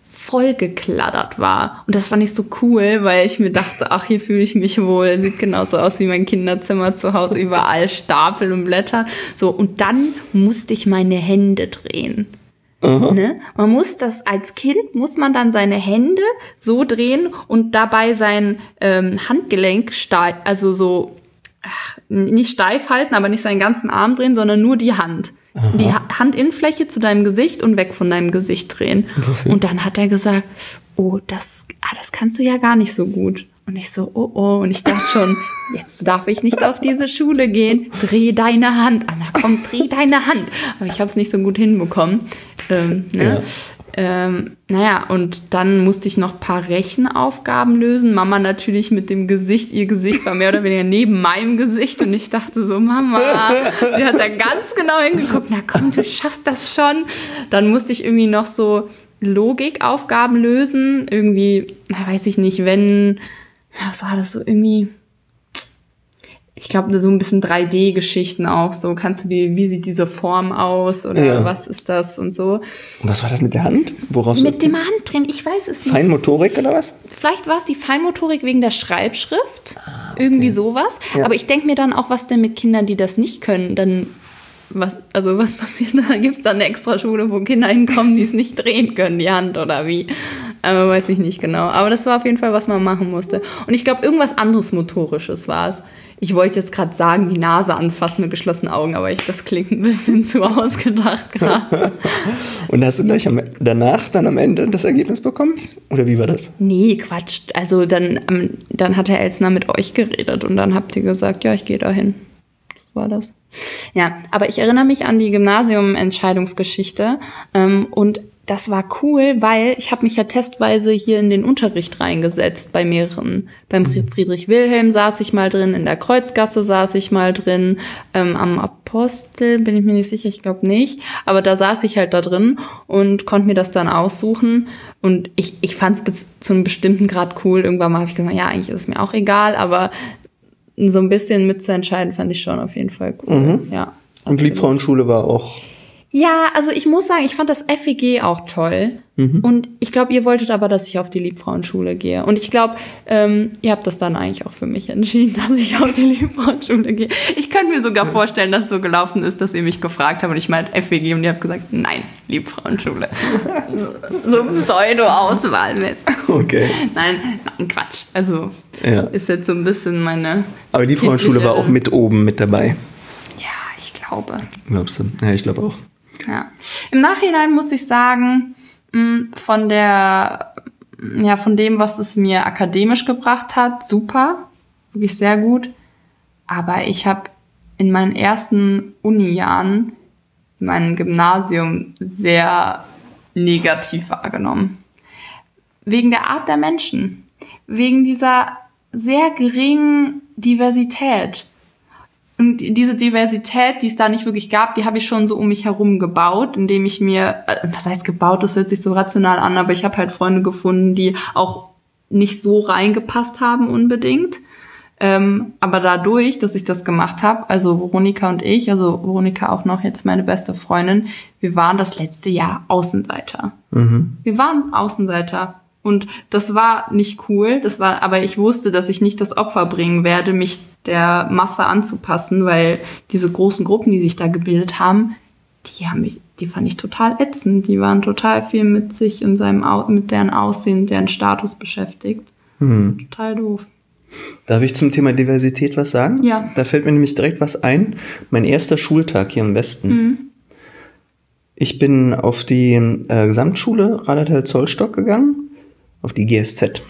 vollgekladdert war. Und das fand ich so cool, weil ich mir dachte, ach, hier fühle ich mich wohl. Sieht genauso aus wie mein Kinderzimmer zu Hause, überall Stapel und Blätter. So, und dann musste ich meine Hände drehen. Ne? Man muss das, als Kind muss man dann seine Hände so drehen und dabei sein ähm, Handgelenk steif, also so, ach, nicht steif halten, aber nicht seinen ganzen Arm drehen, sondern nur die Hand. Aha. Die ha- Handinnenfläche zu deinem Gesicht und weg von deinem Gesicht drehen. Wofür? Und dann hat er gesagt, oh, das, ah, das kannst du ja gar nicht so gut. Und ich so, oh, oh. Und ich dachte schon, jetzt darf ich nicht auf diese Schule gehen. Dreh deine Hand. Anna, komm, dreh deine Hand. Aber ich habe es nicht so gut hinbekommen. Ähm, ne? Ja. Ähm, naja, und dann musste ich noch ein paar Rechenaufgaben lösen. Mama natürlich mit dem Gesicht, ihr Gesicht war mehr oder weniger neben meinem Gesicht. Und ich dachte so, Mama, sie hat da ganz genau hingeguckt. Na komm, du schaffst das schon. Dann musste ich irgendwie noch so Logikaufgaben lösen. Irgendwie, na, weiß ich nicht, wenn... Was war das so irgendwie? Ich glaube, so ein bisschen drei D-Geschichten auch. So, kannst du die, wie sieht diese Form aus oder ja. was ist das und so. Und was war das mit der Hand? Worauf mit dem Handdrehen, ich weiß es nicht. Feinmotorik oder was? Vielleicht war es die Feinmotorik wegen der Schreibschrift. Ah, okay. Irgendwie sowas. Ja. Aber ich denke mir dann auch, was denn mit Kindern, die das nicht können, dann. Was, also was passiert da? Gibt es dann eine extra Schule, wo Kinder hinkommen, die es nicht drehen können, die Hand oder wie? Aber weiß ich nicht genau. Aber das war auf jeden Fall, was man machen musste. Und ich glaube, irgendwas anderes Motorisches war es. Ich wollte jetzt gerade sagen, die Nase anfassen mit geschlossenen Augen, aber ich, das klingt ein bisschen zu ausgedacht gerade. Und hast du gleich am, danach dann am Ende das Ergebnis bekommen? Oder wie war das? Nee, Quatsch. Also dann, dann hat Herr Elsner mit euch geredet und dann habt ihr gesagt, ja, ich gehe dahin. So war das. Ja, aber ich erinnere mich an die Gymnasium-Entscheidungsgeschichte ähm, und das war cool, weil ich habe mich ja testweise hier in den Unterricht reingesetzt bei mehreren. Beim Friedrich Wilhelm saß ich mal drin, in der Kreuzgasse saß ich mal drin, ähm, am Apostel bin ich mir nicht sicher, ich glaube nicht, aber da saß ich halt da drin und konnte mir das dann aussuchen und ich, ich fand es bis zu einem bestimmten Grad cool. Irgendwann mal habe ich gesagt, ja, eigentlich ist es mir auch egal, aber so ein bisschen mitzuentscheiden fand ich schon auf jeden Fall cool. Mhm. Ja, und Liebfrauenschule war auch... Ja, also ich muss sagen, ich fand das F E G auch toll. Mhm. Und ich glaube, ihr wolltet aber, dass ich auf die Liebfrauenschule gehe. Und ich glaube, ähm, ihr habt das dann eigentlich auch für mich entschieden, dass ich auf die Liebfrauenschule gehe. Ich könnte mir sogar vorstellen, dass es so gelaufen ist, dass ihr mich gefragt habt und ich meinte F E G und ihr habt gesagt, nein, Liebfrauenschule. So Pseudo-Auswahlmist. Okay. Nein, nein, Quatsch. Also ja. Ist jetzt so ein bisschen meine... Aber die Liebfrauenschule war auch mit oben mit dabei. Glaube. Glaubst du? Ja, ich glaube auch. Ja. Im Nachhinein muss ich sagen, von der, ja, von dem, was es mir akademisch gebracht hat, super, wirklich sehr gut. Aber ich habe in meinen ersten Uni-Jahren mein Gymnasium sehr negativ wahrgenommen. Wegen der Art der Menschen. Wegen dieser sehr geringen Diversität. Und diese Diversität, die es da nicht wirklich gab, die habe ich schon so um mich herum gebaut, indem ich mir, was heißt gebaut, das hört sich so rational an, aber ich habe halt Freunde gefunden, die auch nicht so reingepasst haben unbedingt. Ähm, aber dadurch, dass ich das gemacht habe, also Veronika und ich, also Veronika auch noch jetzt meine beste Freundin, wir waren das letzte Jahr Außenseiter. Mhm. Wir waren Außenseiter. Und das war nicht cool, das war, aber ich wusste, dass ich nicht das Opfer bringen werde, mich der Masse anzupassen, weil diese großen Gruppen, die sich da gebildet haben, die haben mich, die fand ich total ätzend. Die waren total viel mit sich und seinem, mit deren Aussehen, deren Status beschäftigt. Hm. Total doof. Darf ich zum Thema Diversität was sagen? Ja. Da fällt mir nämlich direkt was ein. Mein erster Schultag hier im Westen. Mhm. Ich bin auf die äh, Gesamtschule Radetal-Zollstock gegangen, auf die G S Z.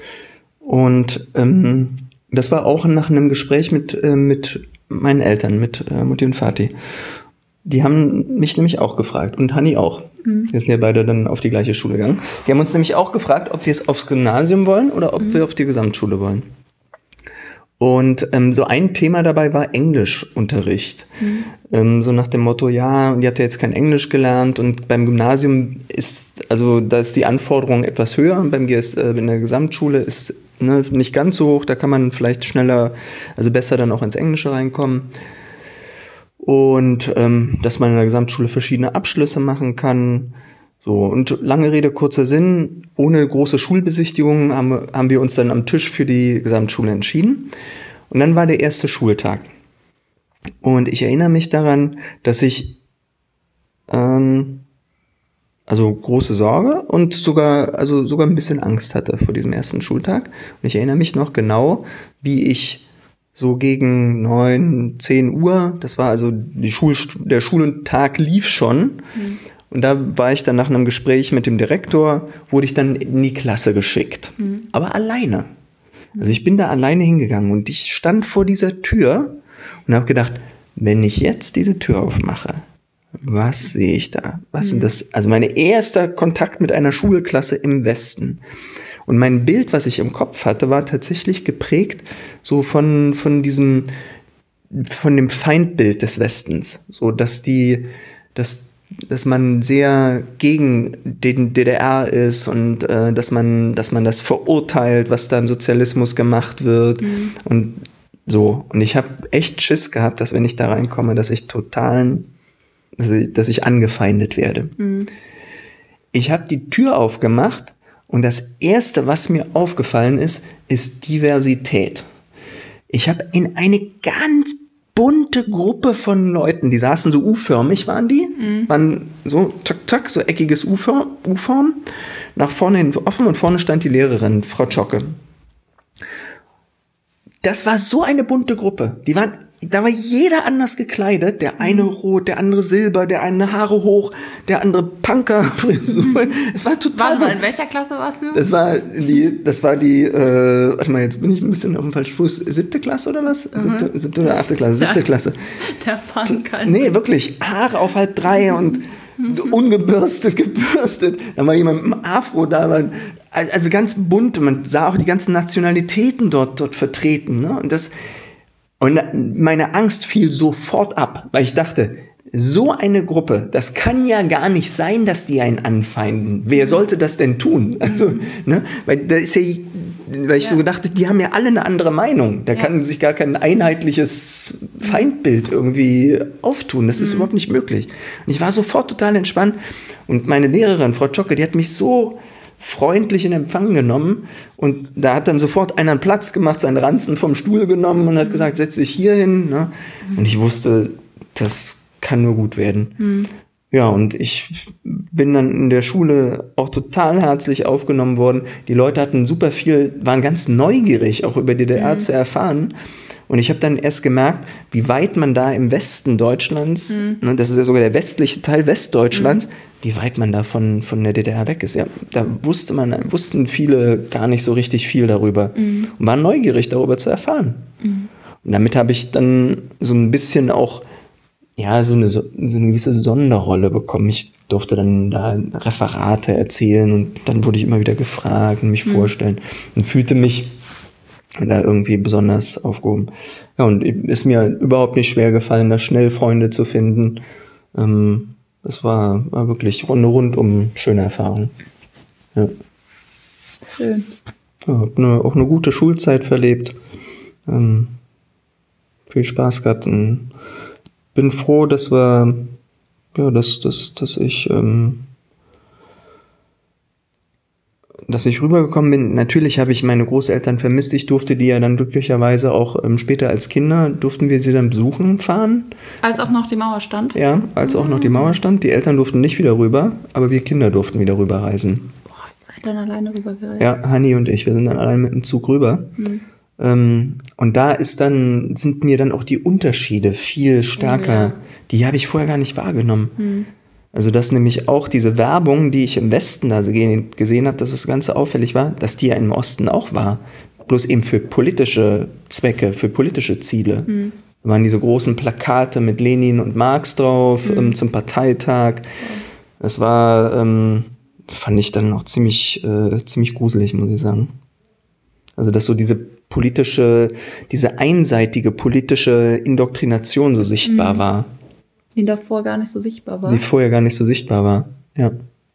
Und ähm, das war auch nach einem Gespräch mit, äh, mit meinen Eltern, mit äh, Mutti und Vati. Die haben mich nämlich auch gefragt und Hanni auch. Mhm. Wir sind ja beide dann auf die gleiche Schule gegangen. Die haben uns nämlich auch gefragt, ob wir es aufs Gymnasium wollen oder ob mhm. wir auf die Gesamtschule wollen. Und ähm, so ein Thema dabei war Englischunterricht. Mhm. Ähm, so nach dem Motto, ja, und ihr habt ja jetzt kein Englisch gelernt und beim Gymnasium ist, also da ist die Anforderung etwas höher und beim G S, äh, in der Gesamtschule ist ne, nicht ganz so hoch, da kann man vielleicht schneller, also besser dann auch ins Englische reinkommen. Und ähm, dass man in der Gesamtschule verschiedene Abschlüsse machen kann, So, und lange Rede, kurzer Sinn, ohne große Schulbesichtigung haben, haben wir uns dann am Tisch für die Gesamtschule entschieden. Und dann war der erste Schultag. Und ich erinnere mich daran, dass ich ähm, also große Sorge und sogar also sogar ein bisschen Angst hatte vor diesem ersten Schultag. Und ich erinnere mich noch genau, wie ich so gegen neun, zehn Uhr, das war also die Schul, der Schultag lief schon. Mhm. Und da war ich dann nach einem Gespräch mit dem Direktor, wurde ich dann in die Klasse geschickt. Mhm. Aber alleine. Also ich bin da alleine hingegangen und ich stand vor dieser Tür und habe gedacht, wenn ich jetzt diese Tür aufmache, was sehe ich da? Was sind das? Also mein erster Kontakt mit einer Schulklasse im Westen. Und mein Bild, was ich im Kopf hatte, war tatsächlich geprägt so von, von diesem, von dem Feindbild des Westens. So, dass die, dass, dass man sehr gegen den D D R ist und äh, dass man, dass man das verurteilt, was da im Sozialismus gemacht wird. Mhm. Und so. Und ich habe echt Schiss gehabt, dass wenn ich da reinkomme, dass ich totalen Dass ich, dass ich angefeindet werde. Mhm. Ich habe die Tür aufgemacht und das Erste, was mir aufgefallen ist, ist Diversität. Ich habe in eine ganz bunte Gruppe von Leuten, die saßen so U-förmig, waren die, mhm. waren so tak, tak, so eckiges U-Form, nach vorne hin offen und vorne stand die Lehrerin, Frau Zschocke. Das war so eine bunte Gruppe. Die waren Da war jeder anders gekleidet. Der eine rot, der andere silber, der eine Haare hoch, der andere Punker. Es war total. Warte mal, in welcher Klasse warst du? Das war die, das war die, äh, warte mal, jetzt bin ich ein bisschen auf dem falschen Fuß. Siebte Klasse oder was? Mhm. Siebte, siebte oder achte Klasse? Siebte der, Klasse. Der Punker. Nee, wirklich. Haare auf halb drei und ungebürstet, gebürstet. Da war jemand mit einem Afro da. War, also ganz bunt. Man sah auch die ganzen Nationalitäten dort, dort vertreten. Ne? Und das, Und meine Angst fiel sofort ab, weil ich dachte, so eine Gruppe, das kann ja gar nicht sein, dass die einen anfeinden. Wer sollte das denn tun? Also, ne, weil da ist ja, weil ich ja. so gedacht, die haben ja alle eine andere Meinung. Da ja. kann sich gar kein einheitliches Feindbild irgendwie auftun. Das ist mhm. überhaupt nicht möglich. Und ich war sofort total entspannt. Und meine Lehrerin, Frau Zschocke, die hat mich so freundlich in Empfang genommen und da hat dann sofort einer einen Platz gemacht, seinen Ranzen vom Stuhl genommen und hat gesagt, setz dich hier hin. Ne? Und ich wusste, das kann nur gut werden. Mhm. Ja, und ich bin dann in der Schule auch total herzlich aufgenommen worden. Die Leute hatten super viel, waren ganz neugierig, auch über D D R mhm. zu erfahren. Und ich habe dann erst gemerkt, wie weit man da im Westen Deutschlands, mhm. ne, das ist ja sogar der westliche Teil Westdeutschlands, mhm. wie weit man da von, von der D D R weg ist. Ja, da wusste man, wussten viele gar nicht so richtig viel darüber mhm. und waren neugierig, darüber zu erfahren. Mhm. Und damit habe ich dann so ein bisschen auch ja, so eine, so eine gewisse Sonderrolle bekommen. Ich durfte dann da Referate erzählen und dann wurde ich immer wieder gefragt und mich mhm. vorstellen und fühlte mich da irgendwie besonders aufgehoben. Ja, und ist mir überhaupt nicht schwer gefallen, da schnell Freunde zu finden. Ähm, das war, war wirklich eine rundum schöne Erfahrung. Ja. Schön. Ja, hab eine, auch eine gute Schulzeit verlebt. Ähm, viel Spaß gehabt und bin froh, dass wir, ja, dass, dass, dass ich, ähm, dass ich rübergekommen bin. Natürlich habe ich meine Großeltern vermisst. Ich durfte die ja dann glücklicherweise auch ähm, später als Kinder, durften wir sie dann besuchen fahren. Als auch noch die Mauer stand? Ja, als auch noch die Mauer stand. Die Eltern durften nicht wieder rüber, aber wir Kinder durften wieder rüberreisen. Boah, ihr seid dann alleine rübergereist? Ja, Hanni und ich, wir sind dann allein mit dem Zug rüber. Mhm. Ähm, und da ist dann, sind mir dann auch die Unterschiede viel stärker. Ja. Die habe ich vorher gar nicht wahrgenommen. Mhm. Also dass nämlich auch diese Werbung, die ich im Westen da gesehen habe, dass das Ganze auffällig war, dass die ja im Osten auch war. Bloß eben für politische Zwecke, für politische Ziele. Mhm. Da waren diese großen Plakate mit Lenin und Marx drauf, mhm. ähm, zum Parteitag. Das war, ähm, fand ich dann auch ziemlich, äh, ziemlich gruselig, muss ich sagen. Also dass so diese politische, diese einseitige politische Indoktrination so sichtbar mhm. war. Die davor gar nicht so sichtbar war. Die vorher gar nicht so sichtbar war, ja.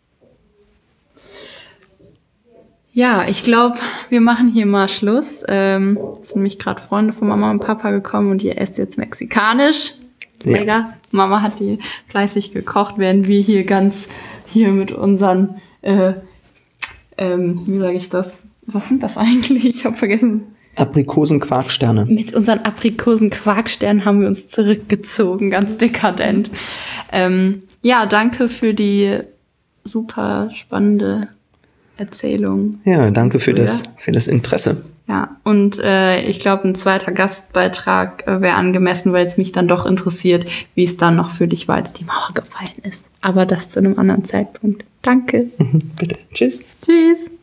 Ja, ich glaube, wir machen hier mal Schluss. Ähm, es sind nämlich gerade Freunde von Mama und Papa gekommen und ihr esst jetzt mexikanisch. Mega. Ja. Mama hat die fleißig gekocht, während wir hier ganz hier mit unseren, äh, ähm, wie sage ich das? Was sind das eigentlich? Ich habe vergessen. Aprikosen-Quarksterne. Mit unseren Aprikosen-Quarksternen haben wir uns zurückgezogen, ganz dekadent. Ähm, ja, danke für die super spannende Erzählung. Ja, danke für das, für das Interesse. Ja, und äh, ich glaube, ein zweiter Gastbeitrag äh, wäre angemessen, weil es mich dann doch interessiert, wie es dann noch für dich war, als die Mauer gefallen ist. Aber das zu einem anderen Zeitpunkt. Danke. Bitte. Tschüss. Tschüss.